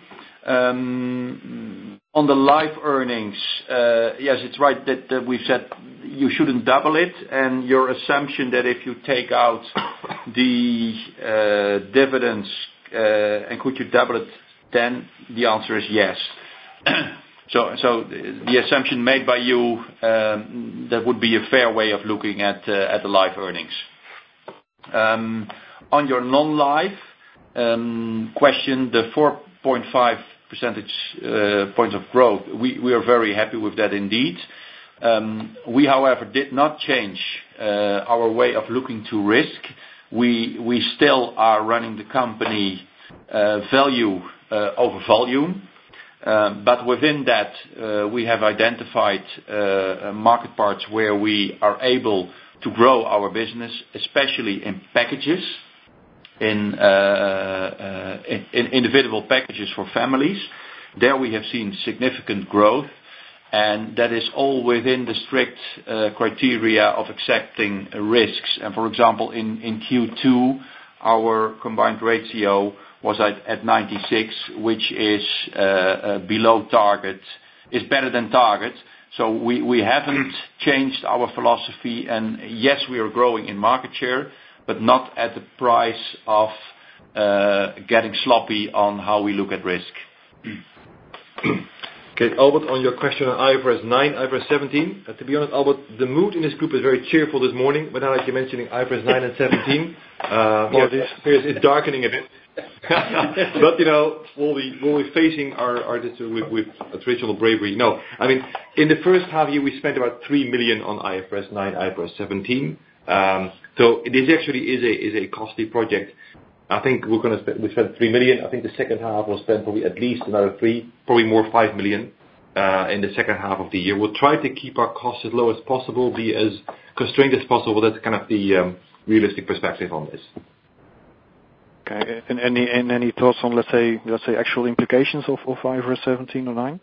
Um, on the life earnings, uh, yes, it's right that, that we've said you shouldn't double it, and your assumption that if you take out the uh, dividends uh, and could you double it, then the answer is yes. so, so the assumption made by you, um, that would be a fair way of looking at uh, at the life earnings. Um, on your non-life um, question, the four point five percentage uh, points of growth, we, we are very happy with that indeed. Um, we, however, did not change uh, our way of looking to risk. We we still are running the company uh, value uh, over volume, um, but within that uh, we have identified uh, market parts where we are able to grow our business, especially in packages. In, uh, uh, in, in individual packages for families. There we have seen significant growth, and that is all within the strict uh, criteria of accepting risks. And for example, in, in Q two, our combined ratio was at, at ninety-six, which is uh, uh, below target, is better than target. So we, we haven't changed our philosophy, and yes, we are growing in market share, but not at the price of uh, getting sloppy on how we look at risk. Okay, Albert, on your question on I F R S nine, I F R S seventeen, uh, to be honest, Albert, the mood in this group is very cheerful this morning, but now that you're mentioning I F R S nine and seventeen, uh, well, it's, it's darkening a bit. But, you know, we'll be, we'll be facing our, our this with, with a traditional bravery. No, I mean, in the first half year we spent about three million on I F R S nine, I F R S seventeen. Um, so this actually is a is a costly project. I think we're going to spend, we spent three million. I think the second half will spend probably at least another three, probably more five million uh, in the second half of the year. We'll try to keep our costs as low as possible, be as constrained as possible. That's kind of the um, realistic perspective on this. Okay, and any and any thoughts on let's say let's say actual implications of, of I F R S seventeen or nine?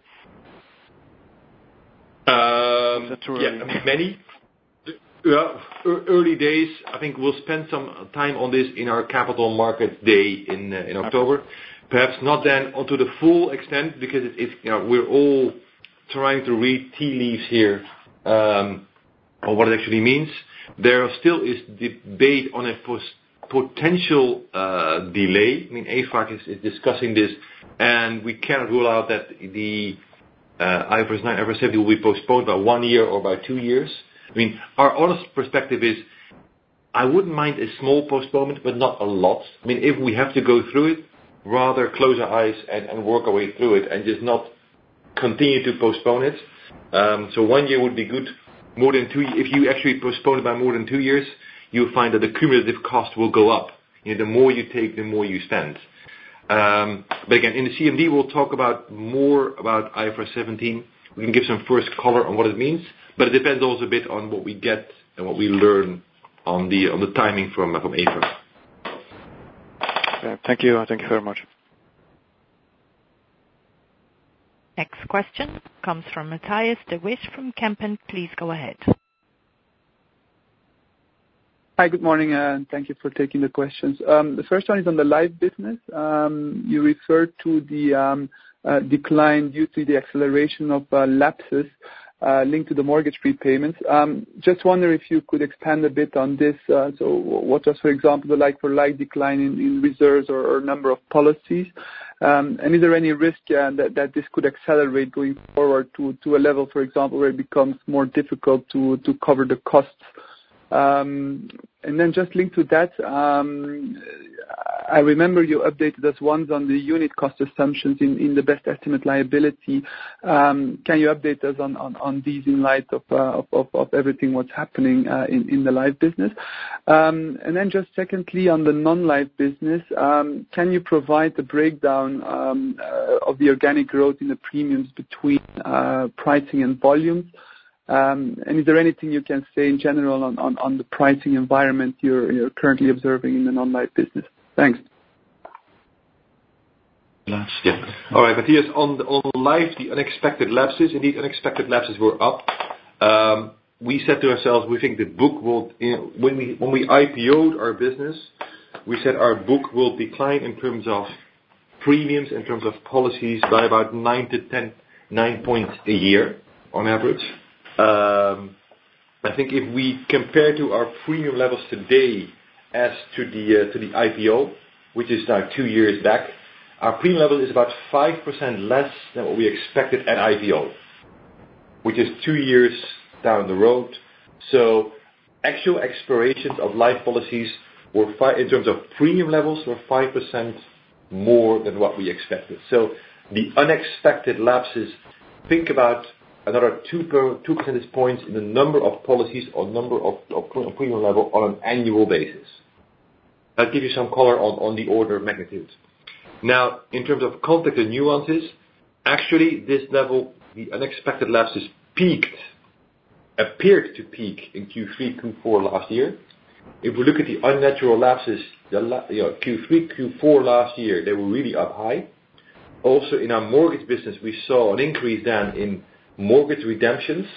Um, Is that too yeah, early? I mean, many. Yeah, early days. I think we'll spend some time on this in our Capital Markets Day in uh, in October. Okay. Perhaps not then onto the full extent, because it, it's you know we're all trying to read tea leaves here um, on what it actually means. There still is debate on a post potential uh, delay. I mean, A F A C is, is discussing this, and we cannot rule out that the uh, I F R S nine, I F R S seventeen will be postponed by one year or by two years. I mean, our honest perspective is, I wouldn't mind a small postponement, but not a lot. I mean, if we have to go through it, rather close our eyes and, and work our way through it, and just not continue to postpone it. Um, so one year would be good. More than two, if you actually postpone it by more than two years, you'll find that the cumulative cost will go up. You know, the more you take, the more you spend. Um, but again, in the C M D, we'll talk about more about I F R S seventeen. We can give some first color on what it means, but it depends also a bit on what we get and what we learn on the on the timing from uh, from A F R S. Okay, thank you. Thank you very much. Next question comes from Matthias de Wit from Kempen. Please go ahead. Hi, good morning, and thank you for taking the questions. Um, the first one is on the life business. Um, you referred to the um, uh, decline due to the acceleration of uh, lapses uh, linked to the mortgage prepayments. Um, just wonder if you could expand a bit on this. Uh, so what was, for example, the like-for-like decline in, in reserves or, or number of policies? Um, and is there any risk uh, that, that this could accelerate going forward to, to a level, for example, where it becomes more difficult to, to cover the costs? Um, and then just linked to that, um, I remember you updated us once on the unit cost assumptions in, in the best estimate liability. Um, can you update us on, on, on these in light of, uh, of, of everything what's happening uh, in, in the life business? Um, and then just secondly, on the non-life business, um, can you provide the breakdown um, uh, of the organic growth in the premiums between uh, pricing and volumes? Um, and is there anything you can say in general on, on, on the pricing environment you're, you're currently observing in the non-life business? Thanks. Yeah. All right, Matthias, on, the, on life, the unexpected lapses, indeed, unexpected lapses were up. Um, we said to ourselves, we think the book will, you know, when we when we I P O'd our business, we said our book will decline in terms of premiums, in terms of policies, by about nine to ten, nine points a year on average. Um, I think if we compare to our premium levels today as to the uh, to the I P O, which is now two years back, our premium level is about five percent less than what we expected at I P O, which is two years down the road. So actual expirations of life policies were, fi- in terms of premium levels, were five percent more than what we expected. So the unexpected lapses, think about another two, per, two percentage points in the number of policies or number of, of premium level on an annual basis. I'll give you some color on, on the order of magnitude. Now, in terms of context and nuances, actually this level, the unexpected lapses peaked, appeared to peak in Q three, Q four last year. If we look at the unnatural lapses, the, you know, Q three, Q four last year, they were really up high. Also in our mortgage business, we saw an increase then in mortgage redemptions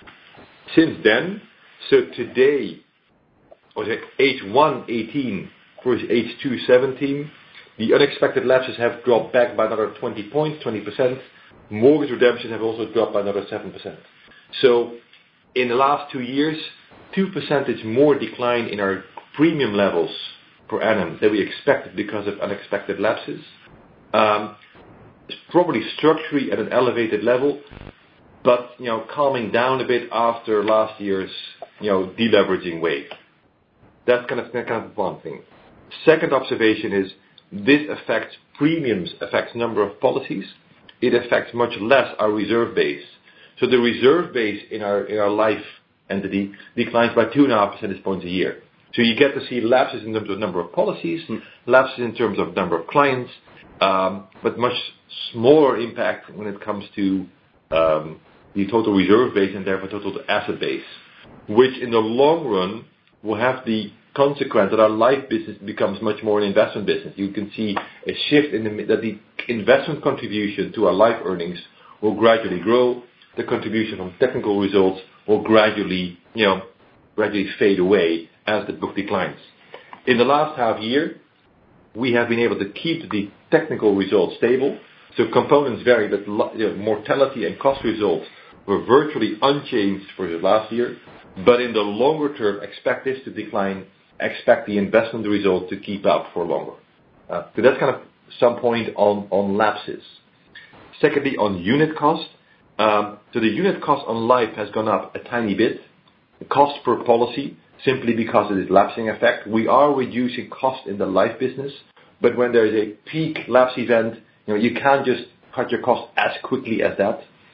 since then. So today, or H one eighteen versus H two seventeen, the unexpected lapses have dropped back by another twenty points, twenty percent. Mortgage redemptions have also dropped by another seven percent. So in the last two years, two percentage more decline in our premium levels per annum than we expected because of unexpected lapses. Um, it's probably structurally at an elevated level, but, you know, calming down a bit after last year's, you know, deleveraging wave. That's kind of, kind of one thing. Second observation is this affects premiums, affects number of policies. It affects much less our reserve base. So the reserve base in our in our life entity declines by two and a half percentage points a year. So you get to see lapses in terms of number of policies, lapses in terms of number of clients, um, but much smaller impact when it comes to um, the total reserve base and therefore total asset base, which in the long run will have the consequence that our life business becomes much more an investment business. You can see a shift in the, that the investment contribution to our life earnings will gradually grow. The contribution from technical results will gradually, you know, gradually fade away as the book declines. In the last half year, we have been able to keep the technical results stable. So components vary, but you know, mortality and cost results were virtually unchanged for the last year. But in the longer term, expect this to decline. Expect the investment result to keep up for longer. Uh, so that's kind of some point on, on lapses. Secondly, on unit cost. Um, so the unit cost on life has gone up a tiny bit. The cost per policy, simply because of this lapsing effect. We are reducing cost in the life business, but when there is a peak lapse event, you know, you can't just cut your cost as quickly as that.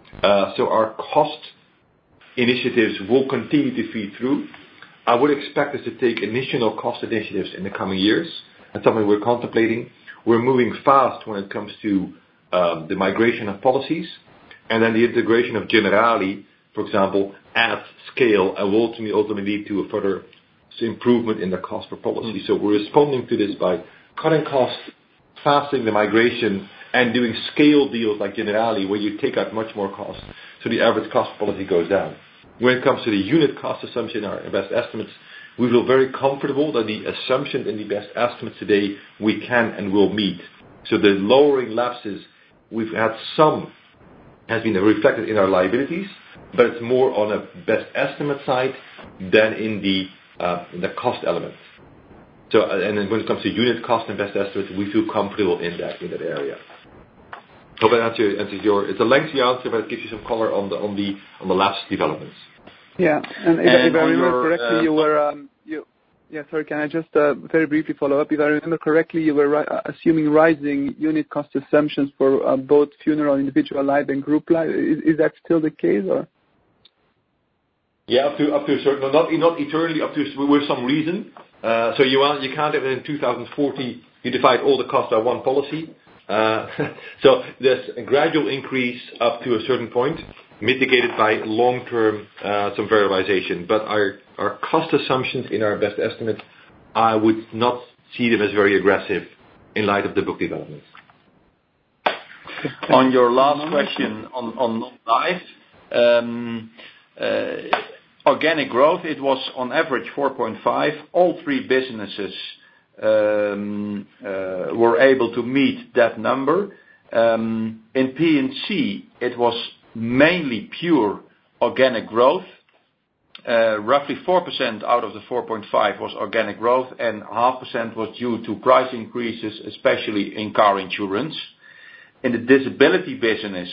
Uh, so our cost initiatives will continue to feed through. I would expect us to take additional cost initiatives in the coming years. That's something we're contemplating. We're moving fast when it comes to um, the migration of policies, and then the integration of Generali, for example, adds scale and will ultimately, ultimately lead to a further improvement in the cost per policy. So we're responding to this by cutting costs, fastening the migration, and doing scale deals like Generali, where you take out much more cost, so the average cost per policy goes down. When it comes to the unit cost assumption, our best estimates, we feel very comfortable that the assumptions in the best estimates today we can and will meet. So the lowering lapses, we've had some, has been reflected in our liabilities, but it's more on a best estimate side than in the uh, in the cost element. So, and then when it comes to unit cost and best estimates, we feel comfortable in that in that area. Hope that answers, answers your. It's a lengthy answer, but it gives you some color on the on the on the lapse developments. Yeah, and if, and if I remember your, correctly, uh, you were um, you. Yeah, sorry. Can I just uh, very briefly follow up? If I remember correctly, you were ri- assuming rising unit cost assumptions for uh, both funeral, individual life, and group life. Is, is that still the case, or? Yeah, up to up to a certain, no, not not eternally, up to with some reason. Uh, so you want, you can't have in two thousand forty you divide all the costs by one policy. Uh, so there's a gradual increase up to a certain point, mitigated by long-term uh, some variabilization. But our our cost assumptions in our best estimate, I would not see them as very aggressive in light of the book developments. On your last question on on non-life, um, uh, organic growth, it was on average four point five. All three businesses um, uh, were able to meet that number. Um, in P and C, it was mainly pure organic growth. Uh, roughly four percent out of the four point five was organic growth, and half percent was due to price increases, especially in car insurance. In the disability business,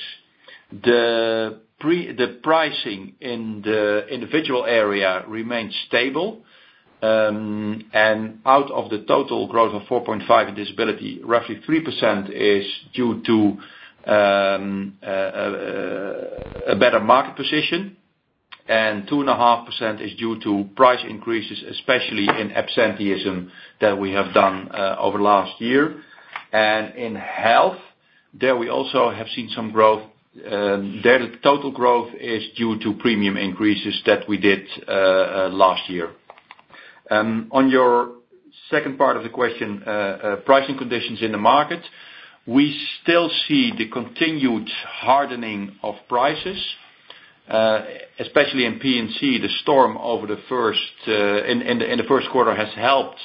the pre, the pricing in the individual area remained stable. Um, and out of the total growth of four point five in disability, roughly three percent is due to um, uh, uh, a better market position, and two point five percent is due to price increases, especially in absenteeism that we have done uh, over last year. And in health, there we also have seen some growth. Um, there the total growth is due to premium increases that we did uh, uh, last year. Um, on your second part of the question, uh, uh, pricing conditions in the market, we still see the continued hardening of prices, uh, especially in P and C. The storm over the first uh, in, in, the, in the first quarter has helped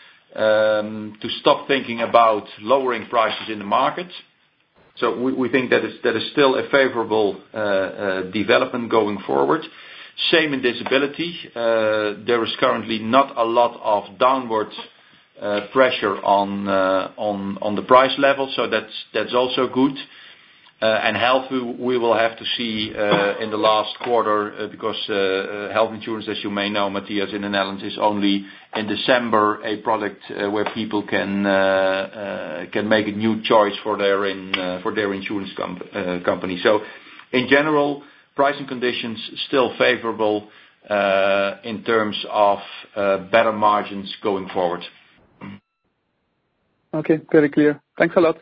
um, to stop thinking about lowering prices in the market. So we, we think that is that is still a favorable uh, uh, development going forward. Same in disability. Uh, there is currently not a lot of downward uh, pressure on uh, on on the price level, so that's that's also good. Uh, and health, we, we will have to see uh, in the last quarter uh, because uh, uh, health insurance, as you may know, Matthias, in the Netherlands, is only in December a product uh, where people can uh, uh, can make a new choice for their in uh, for their insurance com- uh, company. So, in general, pricing conditions still favorable uh, in terms of uh, better margins going forward. Okay, very clear. Thanks a lot.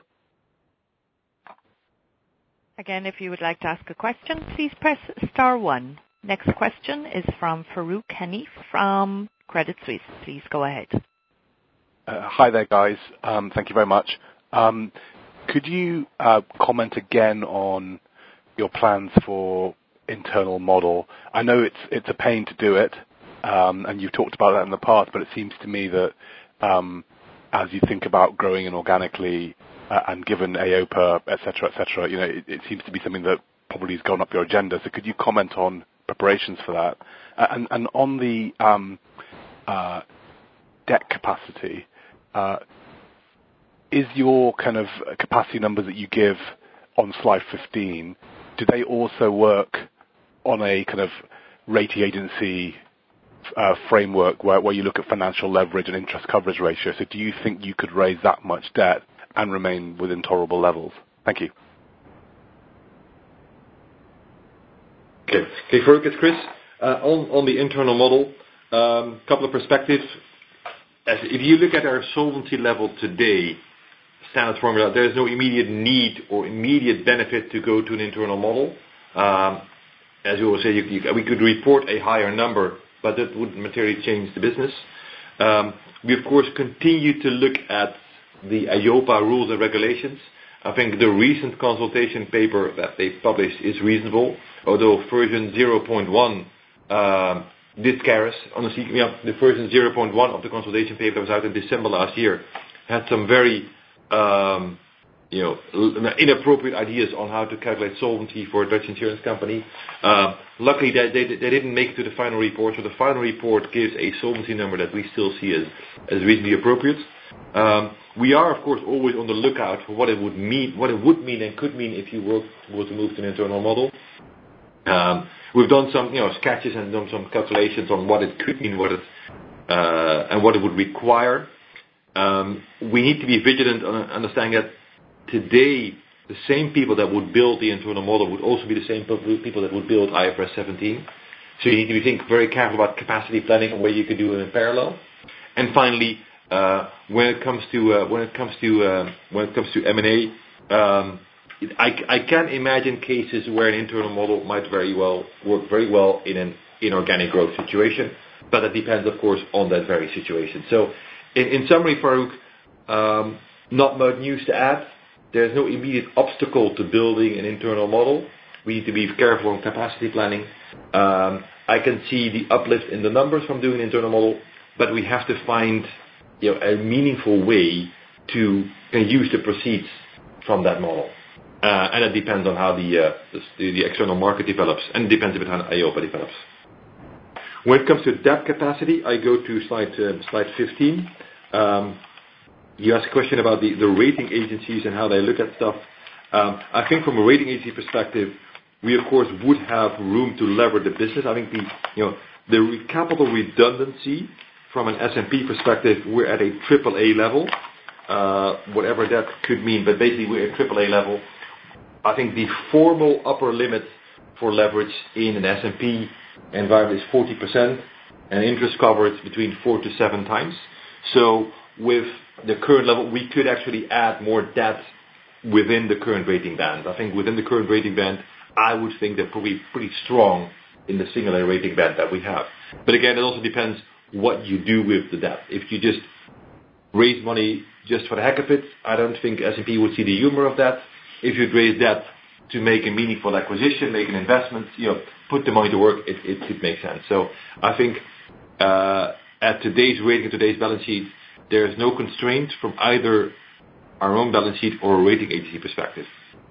Again, if you would like to ask a question, please press star one. Next question is from Farouk Hanif from Credit Suisse. Please go ahead. Uh, hi there, guys. Um, thank you very much. Um, could you uh, comment again on your plans for internal model? I know it's it's a pain to do it, um, and you've talked about that in the past, but it seems to me that um, as you think about growing inorganically, Uh, and given A O P A, et cetera, et cetera, you know, it, it seems to be something that probably has gone up your agenda. So could you comment on preparations for that? Uh, and, and on the um, uh, debt capacity, uh, is your kind of capacity numbers that you give on slide fifteen, do they also work on a kind of rating agency uh, framework where, where you look at financial leverage and interest coverage ratio? So do you think you could raise that much debt and remain within tolerable levels? Thank you. Okay. Okay, Farooq, it's Chris. Uh, on, on the internal model, a um, couple of perspectives. As if you look at our solvency level today, standard formula, there is no immediate need or immediate benefit to go to an internal model. Um, as you always say, you, you, we could report a higher number, but that wouldn't materially change the business. Um, we, of course, continue to look at the EIOPA rules and regulations. I think the recent consultation paper that they published is reasonable, although version zero point one um, did scare us. Honestly, yeah, the version zero point one of the consultation paper that was out in December last year had some very um, you know, inappropriate ideas on how to calculate solvency for a Dutch insurance company. Um, luckily, they, they, they didn't make it to the final report, so the final report gives a solvency number that we still see as, as reasonably appropriate. Um, we are, of course, always on the lookout for what it would mean, what it would mean and could mean if you were, were to move to an internal model. Um, we've done some, you know, sketches and done some calculations on what it could mean, what it, uh, and what it would require. Um, we need to be vigilant on understanding that today, the same people that would build the internal model would also be the same people that would build I F R S seventeen. So you need to be think very careful about capacity planning and where you could do it in parallel. And finally, uh, when it comes to uh, when it comes to uh, when it comes to M and A, um, I, I can imagine cases where an internal model might very well work very well in an inorganic growth situation, but that depends, of course, on that very situation. So, in, in summary, Farooq, um, not much news to add. There's no immediate obstacle to building an internal model. We need to be careful on capacity planning. Um, I can see the uplift in the numbers from doing an internal model, but we have to find, you know, a meaningful way to uh, use the proceeds from that model. Uh, and it depends on how the, uh, the the external market develops, and it depends a bit on how EIOPA develops. When it comes to debt capacity, I go to slide uh, slide fifteen. Um, You asked a question about the, the rating agencies and how they look at stuff. Um, I think from a rating agency perspective, we of course would have room to lever the business. I think the you know the re- capital redundancy from an S and P perspective, we're at a triple A level, uh, whatever that could mean. But basically, we're at triple A level. I think the formal upper limit for leverage in an S and P environment is forty percent, and interest coverage between four to seven times. So with the current level, we could actually add more debt within the current rating band. I think within the current rating band, I would think they're probably pretty strong in the single A rating band that we have. But again, it also depends what you do with the debt. If you just raise money just for the heck of it, I don't think S and P would see the humor of that. If you'd raise debt to make a meaningful acquisition, make an investment, you know, put the money to work, it, it could make sense. So I think uh, at today's rating, today's balance sheet, there is no constraint from either our own balance sheet or a rating agency perspective.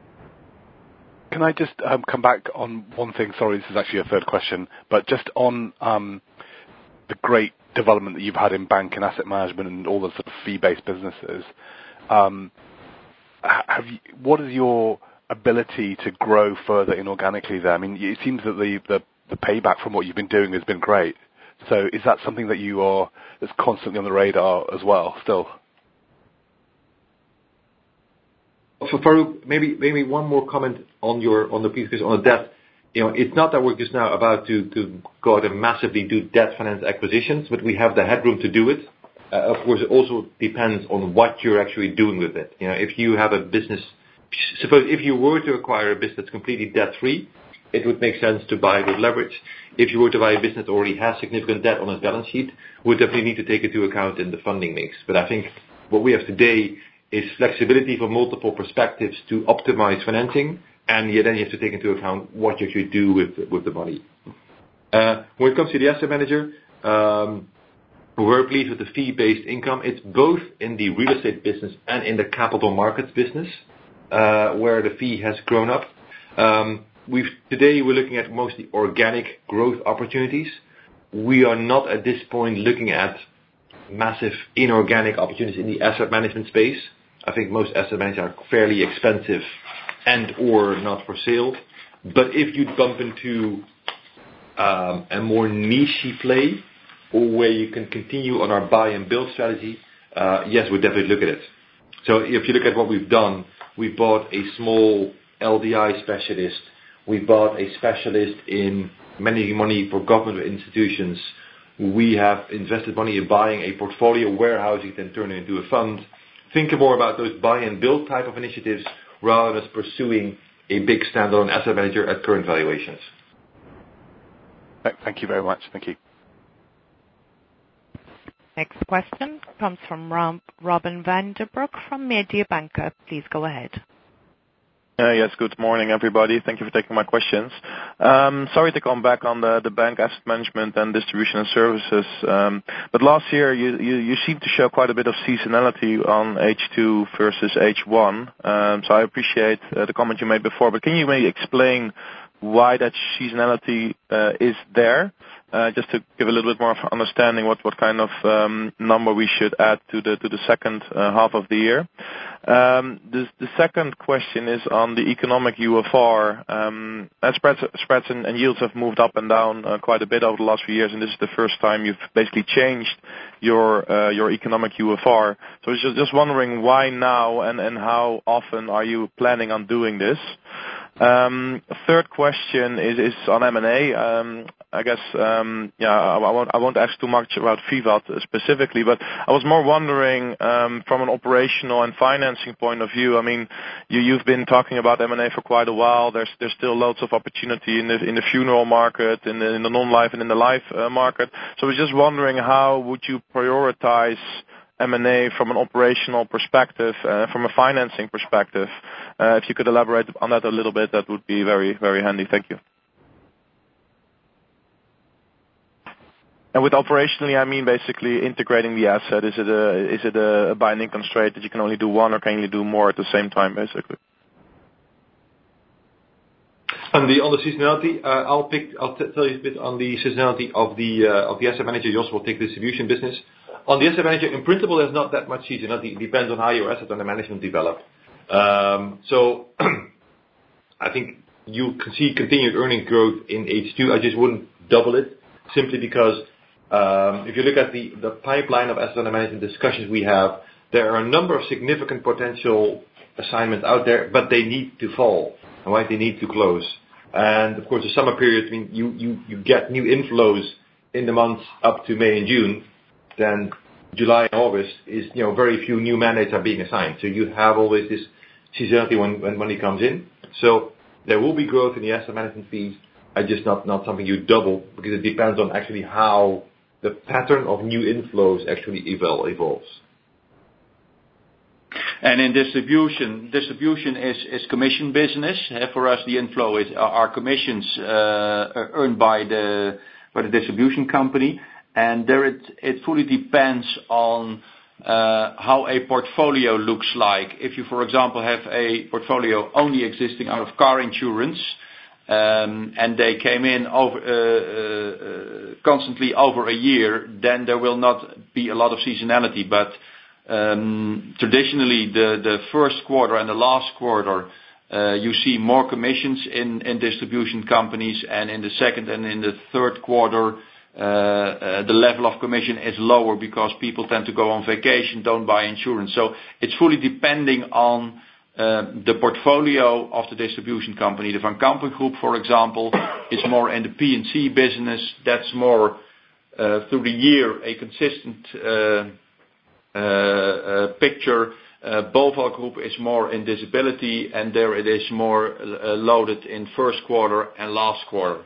Can I just um, come back on one thing? Sorry, this is actually a third question, but just on um, the great development that you've had in bank and asset management and all the sort of fee-based businesses. Um, have you, what is your ability to grow further inorganically there? I mean, it seems that the, the, the payback from what you've been doing has been great. So is that something that you are that's constantly on the radar as well still? For Farooq, maybe maybe one more comment on your on the piece on the debt. You know, it's not that we're just now about to, to go out and massively do debt finance acquisitions, but we have the headroom to do it. Uh, of course, it also depends on what you're actually doing with it. You know, if you have a business, suppose if you were to acquire a business that's completely debt free, it would make sense to buy with leverage. If you were to buy a business that already has significant debt on its balance sheet, we definitely need to take into account in the funding mix. But I think what we have today is flexibility from multiple perspectives to optimize financing, and yet then you have to take into account what you should do with with the money. Uh, when it comes to the asset manager, um, we're very pleased with the fee-based income. It's both in the real estate business and in the capital markets business, uh, where the fee has grown up. Um, We've, today we're looking at mostly organic growth opportunities. We are not at this point looking at massive inorganic opportunities in the asset management space. I think most asset managers are fairly expensive and or not for sale. But if you bump into um, a more niche play, or where you can continue on our buy and build strategy, uh, yes, we'll definitely look at it. So if you look at what we've done, we bought a small L D I specialist We bought a specialist in managing money for government institutions. We have invested money in buying a portfolio warehousing, then turn it into a fund. Think more about those buy and build type of initiatives rather than pursuing a big standalone asset manager at current valuations. Thank you very much. Thank you. Next question comes from Robin van den Broek from Mediobanca. Please go ahead. Uh, yes, good morning, everybody. Thank you for taking my questions. Um, sorry to come back on the, the bank asset management and distribution and services. Um, but last year you, you, you seem to show quite a bit of seasonality on H two versus H one. Um, so I appreciate uh, the comment you made before, but can you maybe explain why that seasonality uh, is there? Uh, just to give a little bit more of understanding what, what kind of um, number we should add to the to the second uh, half of the year. Um, the, the second question is on the economic U F R. Um, as spreads, spreads and, and yields have moved up and down uh, quite a bit over the last few years, and this is the first time you've basically changed your uh, your economic U F R. So I was just, just wondering why now, and, and how often are you planning on doing this? Um, third question is, is on M and A. Um, I guess, um, yeah, I, I, won't, I won't ask too much about Vivat specifically, but I was more wondering um, from an operational and financing point of view. I mean, you, you've been talking about M and A for quite a while. There's there's still loads of opportunity in the in the funeral market, in the, in the non-life and in the life uh, market. So I was just wondering, how would you prioritize M and A from an operational perspective, uh, from a financing perspective? Uh, if you could elaborate on that a little bit, that would be very, very handy. Thank you. And with operationally, I mean basically integrating the asset. Is it a is it a binding constraint that you can only do one, or can you do more at the same time, basically? On the on the seasonality, uh, I'll pick. I'll t- tell you a bit on the seasonality of the uh, of the asset manager. Jos will take the distribution business. On the asset manager, in principle, there's not that much seasonality. It depends on how your asset under management develop. Um, so, I think you can see continued earnings growth in H two. I just wouldn't double it, simply because um, if you look at the, the pipeline of asset under management discussions we have, there are a number of significant potential assignments out there, but they need to fall, and right, they need to close. And of course, the summer period, I mean, you, you, you get new inflows in the months up to May and June. Then July and August is, you know, very few new mandates are being assigned. So you have always this seasonality when, when money comes in. So there will be growth in the asset management fees. I just not, not something you double, because it depends on actually how the pattern of new inflows actually evol- evolves. And in distribution, distribution is, is commission business. Uh, for us, the inflow is our commissions uh, earned by the by the distribution company. And there it, it fully depends on uh, how a portfolio looks like. If you, for example, have a portfolio only existing out of car insurance, um, and they came in over, uh, uh, constantly over a year, then there will not be a lot of seasonality. But um, traditionally, the, the first quarter and the last quarter, uh, you see more commissions in, in distribution companies, and in the second and in the third quarter, Uh, uh, the level of commission is lower because people tend to go on vacation, don't buy insurance. So it's fully depending on uh, the portfolio of the distribution company. The Van Kampen Group, for example, is more in the P and C business. That's more uh, through the year a consistent uh, uh, uh, picture. Uh, Boval Group is more in disability, and there it is more uh, loaded in first quarter and last quarter.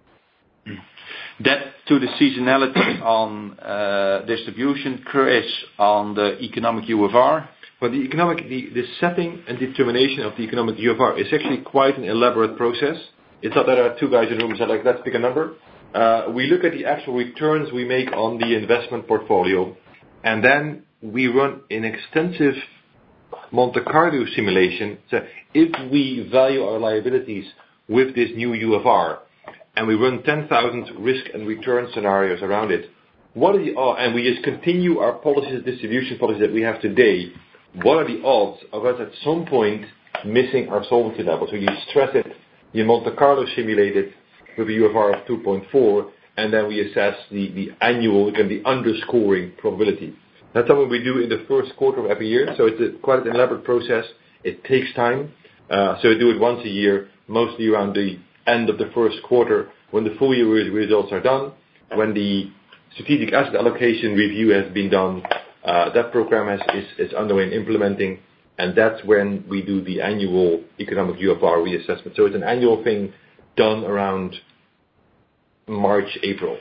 That to the seasonality on uh, distribution. Chris, on the economic U F R. Well, the economic, the, the setting and determination of the economic U F R is actually quite an elaborate process. It's not that there are two guys in the room who say, like, let's pick a number. Uh, we look at the actual returns we make on the investment portfolio, and then we run an extensive Monte Carlo simulation. So if we value our liabilities with this new U F R, and we run ten thousand risk and return scenarios around it, what are the odds, and we just continue our policies, distribution policies that we have today, what are the odds of us at some point missing our solvency level? So you stress it, you Monte Carlo simulate it with a U F R of two point four, and then we assess the, the annual and the underscoring probability. That's something we do in the first quarter of every year, so it's a, quite an elaborate process. It takes time. Uh, so we do it once a year, mostly around the end of the first quarter, when the full year results are done, when the strategic asset allocation review has been done, uh, that program has, is, is underway in implementing, and that's when we do the annual economic U F R reassessment. So it's an annual thing done around March, April.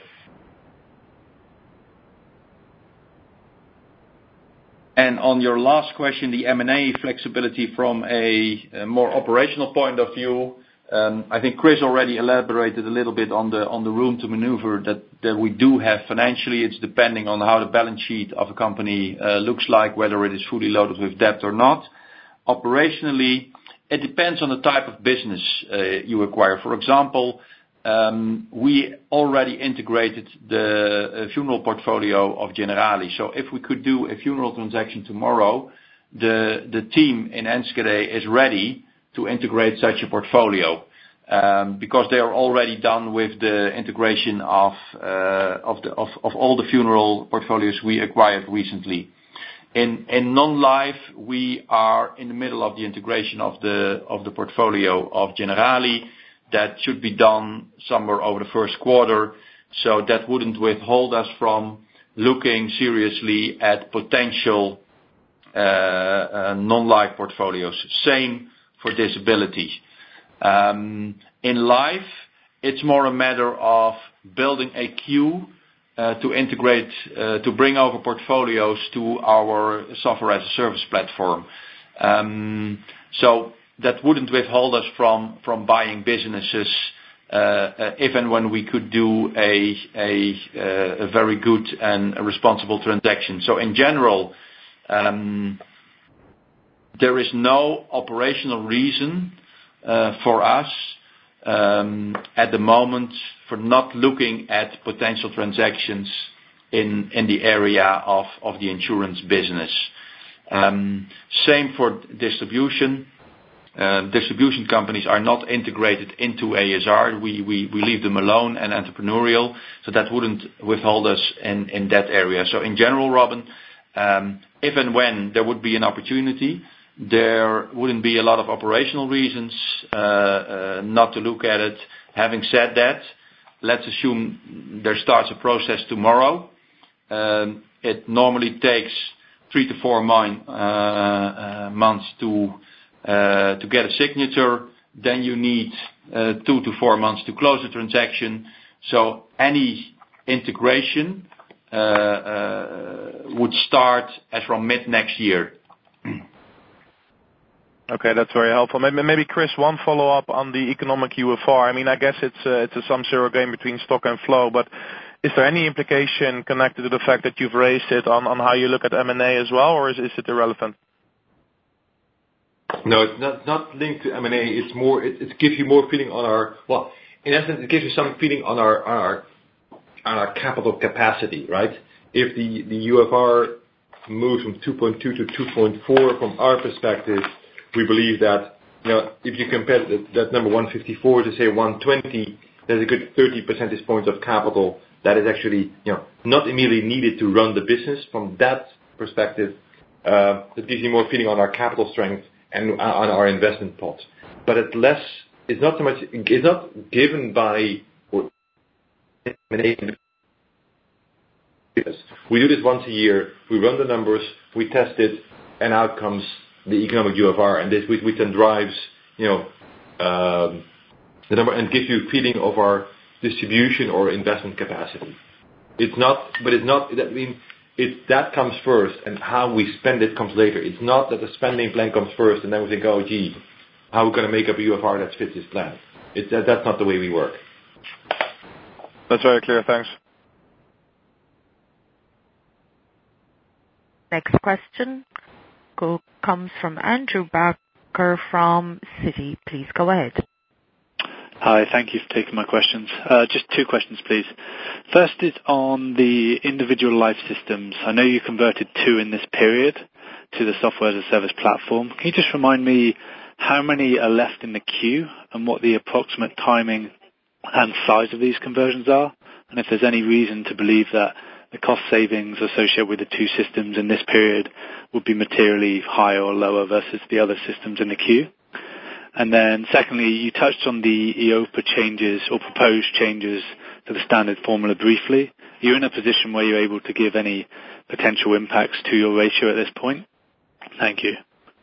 And on your last question, the M and A flexibility from a, a more operational point of view, um, I think Chris already elaborated a little bit on the on the room to maneuver that, that we do have financially. It's depending on how the balance sheet of a company uh, looks like, whether it is fully loaded with debt or not. Operationally, it depends on the type of business uh, you acquire. For example, Um, we already integrated the uh, funeral portfolio of Generali. So if we could do a funeral transaction tomorrow, the the team in Enschede is ready to integrate such a portfolio, um, because they are already done with the integration of uh, of, the, of of all the funeral portfolios we acquired recently. In in non-life, we are in the middle of the integration of the of the portfolio of Generali. That should be done somewhere over the first quarter, so that wouldn't withhold us from looking seriously at potential uh, uh, non-life portfolios. Same for disability. Um, in life, it's more a matter of building a queue uh, to integrate, uh, to bring over portfolios to our software as a service platform. Um, so that wouldn't withhold us from, from buying businesses uh, uh, if and when we could do a, a, uh, a very good and a responsible transaction. So in general, um, there is no operational reason uh, for us um, at the moment for not looking at potential transactions in, in the area of, of the insurance business. Um, same for distribution. Uh, distribution companies are not integrated into A S R. We, we, we leave them alone and entrepreneurial, so that wouldn't withhold us in, in that area. So in general, Robin, um, if and when there would be an opportunity, there wouldn't be a lot of operational reasons uh, uh, not to look at it. Having said that, let's assume there starts a process tomorrow. Um, it normally takes three to four mon- uh, uh, months to Uh, to get a signature, then you need uh, two to four months to close the transaction. So any integration uh, uh, would start as from mid next year. Okay, that's very helpful. Maybe, maybe Chris, one follow-up on the economic U F R. I mean, I guess it's a, it's a sum zero game between stock and flow, but is there any implication connected to the fact that you've raised it on, on how you look at M and A as well, or is, is it irrelevant? No, it's not, not linked to M and A. It's more, it, it gives you more feeling on our, well, in essence, it gives you some feeling on our, on our, on our capital capacity, right? If the, the U F R moves from two point two to two point four, from our perspective, we believe that, you know, if you compare that, that number one fifty-four to say one twenty, there's a good thirty percentage points of capital that is actually, you know, not immediately needed to run the business. From that perspective, uh, it gives you more feeling on our capital strength and on our investment pot. But it's less, it's not so much, it's not given by M and A. We do this once a year, we run the numbers, we test it, and out comes the economic U F R, and this which, which then drives, you know, um, the number and gives you a feeling of our distribution or investment capacity. It's not, but it's not, I mean, It, that comes first, and how we spend it comes later. It's not that the spending plan comes first, and then we think, oh, gee, how are we going to make up a U F R that fits this plan? It's, that, that's not the way we work. That's very clear. Thanks. Next question go, comes from Andrew Barker from Citi. Please go ahead. Hi, thank you for taking my questions. Uh, just two questions, please. First is on the individual life systems. I know you converted two in this period to the software as a service platform. Can you just remind me how many are left in the queue and what the approximate timing and size of these conversions are? And if there's any reason to believe that the cost savings associated with the two systems in this period would be materially higher or lower versus the other systems in the queue? And then secondly, you touched on the EIOPA changes or proposed changes to the standard formula briefly. Are you in a position where you're able to give any potential impacts to your ratio at this point? Thank you.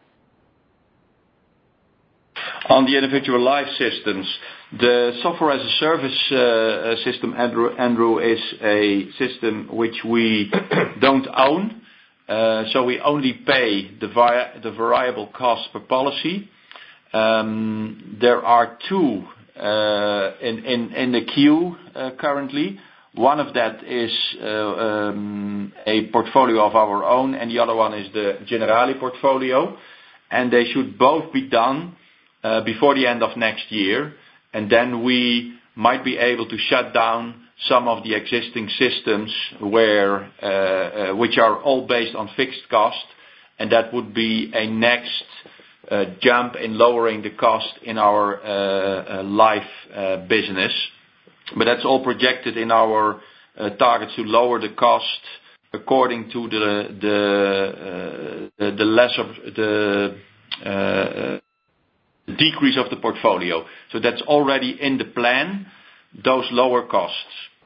On the individual life systems, the software as a service uh, system, Andrew, Andrew, is a system which we don't own. Uh, so we only pay the, via, the variable cost per policy. Um, there are two uh, in, in, in the queue uh, currently. One of that is uh, um, a portfolio of our own, and the other one is the Generali portfolio. And they should both be done uh, before the end of next year. And then we might be able to shut down some of the existing systems where, uh, uh, which are all based on fixed cost. And that would be a next uh, jump in lowering the cost in our uh, uh, life uh, business. But that's all projected in our uh, targets to lower the cost according to the the uh, the, the lesser the uh, decrease of the portfolio. So that's already in the plan, those lower costs.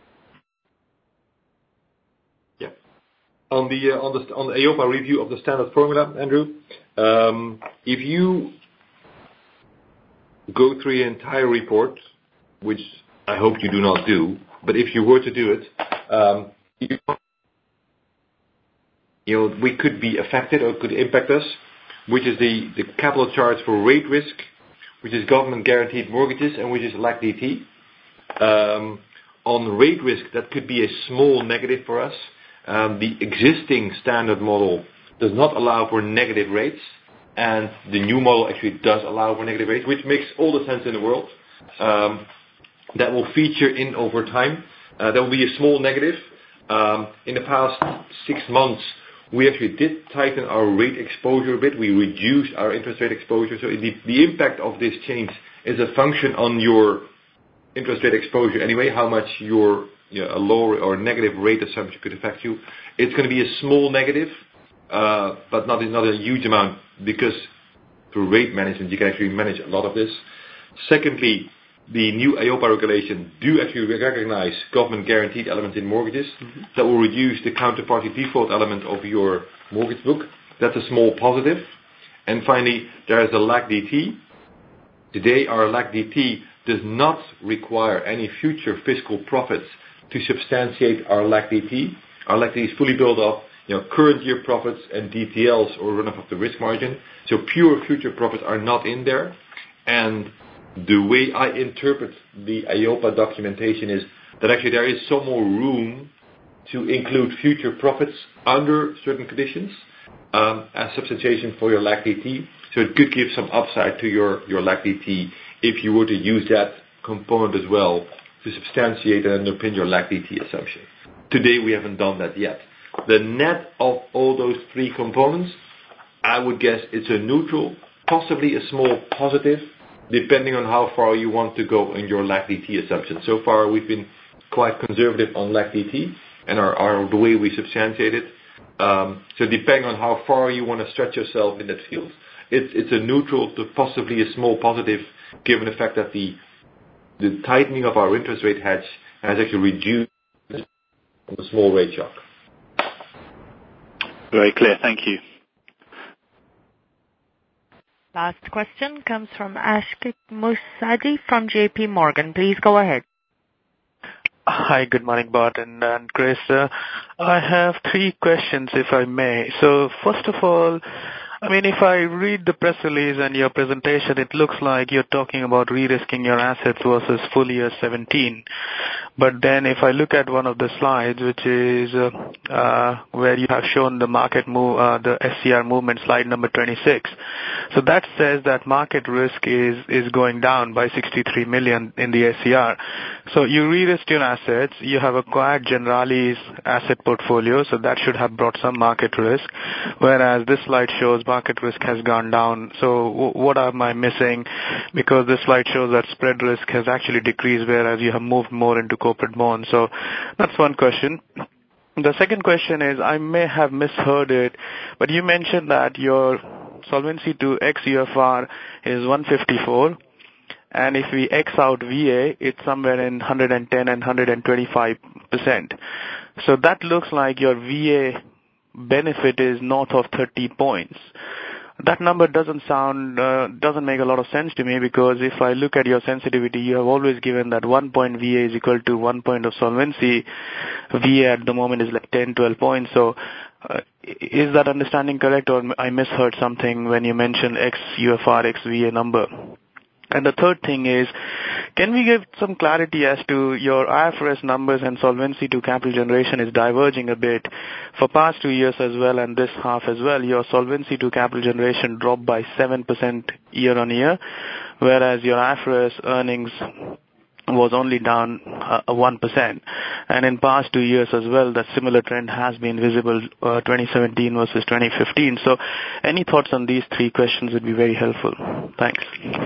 Yeah. On the uh, on the on the EIOPA review of the standard formula, Andrew, um, if you go through the entire report, which I hope you do not do, but if you were to do it, um, you, you know, we could be affected or it could impact us, which is the, the capital charge for rate risk, which is government guaranteed mortgages, and which is L A C D T. Um, on rate risk, that could be a small negative for us. Um, the existing standard model does not allow for negative rates, and the new model actually does allow for negative rates, which makes all the sense in the world. Um, that will feature in over time. Uh, there will be a small negative. Um, in the past six months, we actually did tighten our rate exposure a bit. We reduced our interest rate exposure. So the, the impact of this change is a function on your interest rate exposure anyway, how much your you know, a lower or negative rate assumption could affect you. It's going to be a small negative, uh, but not, not a huge amount, because through rate management you can actually manage a lot of this. Secondly, the new EIOPA regulation do actually recognize government guaranteed elements in mortgages. Mm-hmm. That will reduce the counterparty default element of your mortgage book. That's a small positive. And finally, there is a L A C D T. Today, our L A C D T does not require any future fiscal profits to substantiate our L A C D T. Our L A C D T is fully built up, you know, current year profits and D T Ls, or runoff of the risk margin. So pure future profits are not in there. And the way I interpret the EIOPA documentation is that actually there is some more room to include future profits under certain conditions um, as substantiation for your L A C D T. So it could give some upside to your, your L A C D T if you were to use that component as well to substantiate and underpin your L A C D T assumption. Today we haven't done that yet. The net of all those three components, I would guess it's a neutral, possibly a small positive, depending on how far you want to go in your L A C D T assumption. So far, we've been quite conservative on L A C D T and our, our, the way we substantiate it. Um, so depending on how far you want to stretch yourself in that field, it's, it's a neutral to possibly a small positive, given the fact that the, the tightening of our interest rate hedge has actually reduced the small rate shock. Very clear. Thank you. Last question comes from Ashik Musaddi from J P Morgan. Please go ahead. Hi, good morning, Bart and, and Chris. Uh, I have three questions, if I may. So, first of all, I mean, if I read the press release and your presentation, it looks like you're talking about re-risking your assets versus full year seventeen. But then if I look at one of the slides, which is uh, uh, where you have shown the market move, uh, the S C R movement, slide number twenty-six. So that says that market risk is, is going down by sixty-three million in the S C R. So you re-risked your assets, you have acquired Generali's asset portfolio, so that should have brought some market risk, whereas this slide shows market risk has gone down. So w- what am I missing? Because this slide shows that spread risk has actually decreased, whereas you have moved more into corporate bonds. So that's one question. The second question is, I may have misheard it, but you mentioned that your Solvency two ex U F R is one fifty-four, and if we X out V A, it's somewhere in one hundred ten and one hundred twenty-five percent. So that looks like your V A benefit is north of thirty points. That number doesn't sound, uh, doesn't make a lot of sense to me, because if I look at your sensitivity, you have always given that one point V A is equal to one point of solvency. V A at the moment is like ten, twelve points. So uh, is that understanding correct, or I misheard something when you mentioned X U F R, X V A number? And the third thing is, can we give some clarity as to your I F R S numbers and Solvency two capital generation is diverging a bit for past two years as well, and this half as well. Your Solvency two capital generation dropped by seven percent year on year, whereas your I F R S earnings was only down uh, one percent. And in past two years as well, that similar trend has been visible, uh, twenty seventeen versus twenty fifteen. So any thoughts on these three questions would be very helpful. Thanks.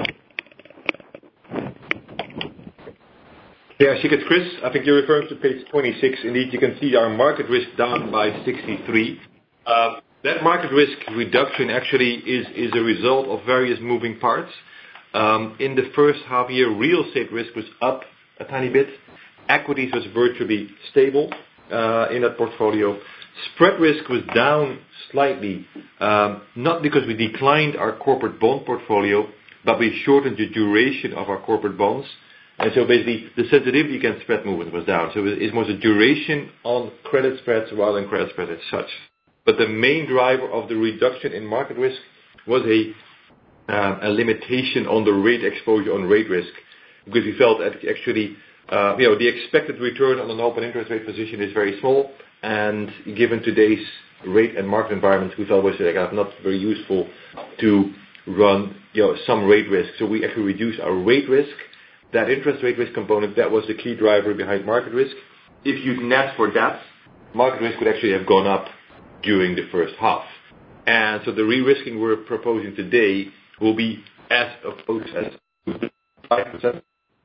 Yeah, I think it's Chris. I think you're referring to page twenty-six. Indeed, you can see our market risk down by sixty-three. Uh, that market risk reduction actually is, is a result of various moving parts. Um, in the first half year, real estate risk was up a tiny bit. Equities was virtually stable uh, in that portfolio. Spread risk was down slightly, um, not because we declined our corporate bond portfolio, but we shortened the duration of our corporate bonds. And so basically, the sensitivity against spread movement was down. So it was a duration on credit spreads rather than credit spreads as such. But the main driver of the reduction in market risk was a uh, a limitation on the rate exposure on rate risk, because we felt that actually, uh, you know, the expected return on an open interest rate position is very small, and given today's rate and market environment, we felt it was like, not very useful to run, you know, some rate risk. So we actually reduced our rate risk. That interest rate risk component, that was the key driver behind market risk. If you net for that, market risk would actually have gone up during the first half. And so the re-risking we're proposing today will be as opposed as five percent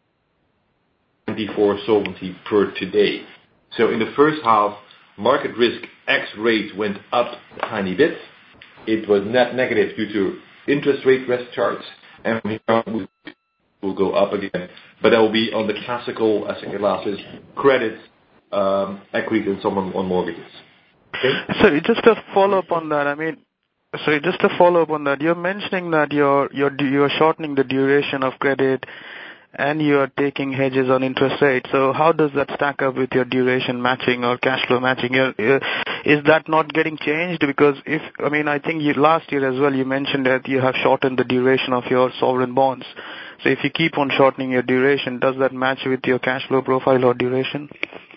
twenty-four solvency per today. So in the first half, market risk X rate went up a tiny bit. It was net negative due to interest rate risk charts, and we will go up again. But that will be on the classical asset classes, credit, um, equities, and some on, on mortgages. Okay? So just a follow-up on that. I mean, sorry, just a follow-up on that. You're mentioning that you're you're you're shortening the duration of credit, and you are taking hedges on interest rates. So how does that stack up with your duration matching or cash flow matching? Is that not getting changed? Because if, I mean, I think you, last year as well, you mentioned that you have shortened the duration of your sovereign bonds. So if you keep on shortening your duration, does that match with your cash flow profile or duration?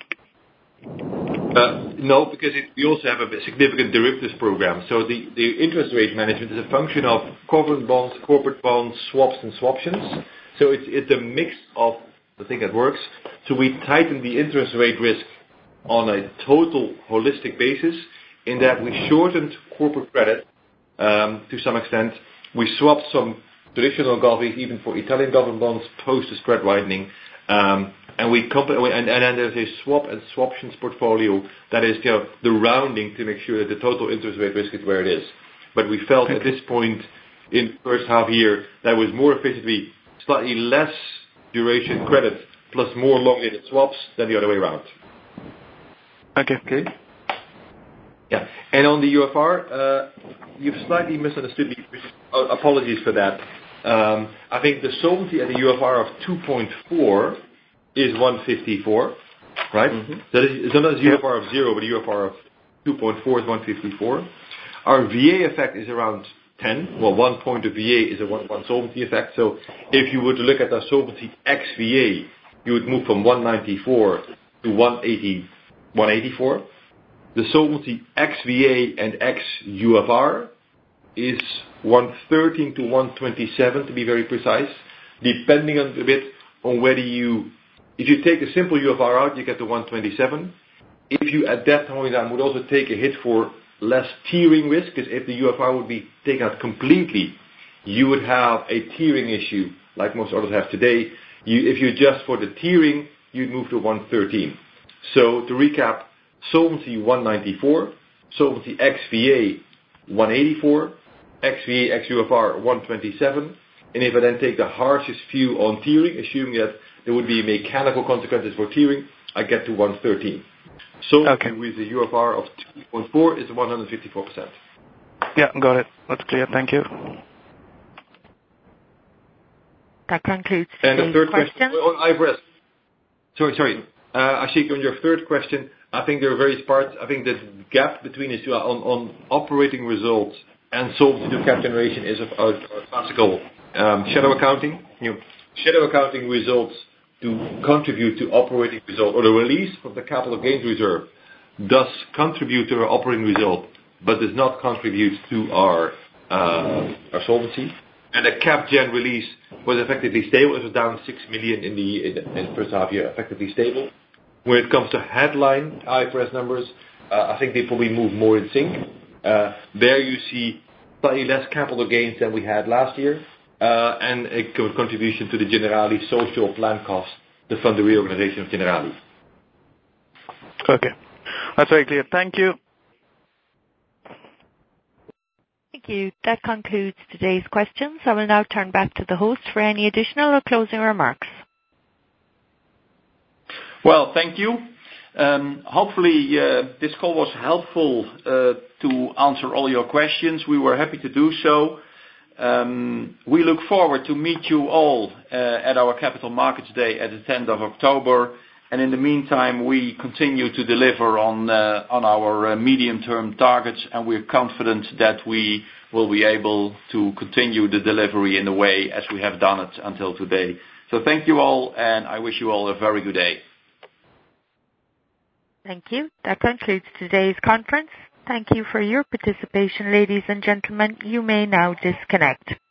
Uh, no, because it, we also have a significant derivatives program. So the, the interest rate management is a function of covered bonds, corporate bonds, swaps, and swaptions. So it's, it's a mix of the thing that works. So we tighten the interest rate risk on a total holistic basis, in that we shortened corporate credit um, to some extent. We swapped some traditional govies even for Italian government bonds post the spread widening. Um, and we comp- and, and then there's a swap and swaptions portfolio that is, you know, the rounding to make sure that the total interest rate risk is where it is. But we felt at this point in the first half year that was more efficiently slightly less duration credit plus more long-dated swaps than the other way around. Okay. Okay. Yeah. And on the U F R, uh, you've slightly misunderstood me. Uh, apologies for that. Um, I think the solvency at the U F R of two point four is one fifty-four, right? Mm-hmm. That is, it's not a U F R of zero, but a U F R of two point four is one fifty-four. Our V A effect is around ten. Well, one point of V A is a one, one solvency effect. So if you were to look at our solvency ex V A, you would move from one ninety-four to one eighty, one eighty-four. The solvency ex V A and ex U F R is one thirteen to one twenty-seven, to be very precise, depending on a bit on whether you, if you take a simple U F R out, you get to one twenty-seven. If you at that point on would also take a hit for less tiering risk, because if the U F R would be taken out completely, you would have a tiering issue like most others have today. You, if you adjust for the tiering, you'd move to one thirteen. So to recap, solvency one ninety-four, solvency ex V A one eighty-four, X V A, X U F R one twenty-seven. And if I then take the harshest view on tiering, assuming that there would be mechanical consequences for tiering, I get to one thirteen. So okay. With the U F R of two point four is one hundred fifty-four percent. Yeah, got it. That's clear. Thank you. That concludes and the third question. question on I F R S. Sorry, sorry. Uh, Ashik, on your third question, I think there are various parts. I think the gap between the two on, on operating results and Solvency two capital generation is a, a, a classical um, shadow accounting. You know, shadow accounting results to contribute to operating result, or the release of the capital gains reserve does contribute to our operating result, but does not contribute to our uh, our solvency. And the cap gen release was effectively stable. It was down six million in the, in the, in the first half year, effectively stable. When it comes to headline I F R S numbers, uh, I think they probably move more in sync. Uh, there you see slightly less capital gains than we had last year, uh, and a contribution to the Generali social plan cost to fund the reorganization of Generali. Okay. That's very clear. Thank you. Thank you. That concludes today's questions. I will now turn back to the host for any additional or closing remarks. Well, thank you. Um, hopefully uh, this call was helpful uh, to answer all your questions. We were happy to do so. Um, we look forward to meet you all uh, at our Capital Markets Day at the tenth of October. And in the meantime, we continue to deliver on uh, on our uh, medium-term targets, and we're confident that we will be able to continue the delivery in the way as we have done it until today. So thank you all, and I wish you all a very good day. Thank you. That concludes today's conference. Thank you for your participation, ladies and gentlemen. You may now disconnect.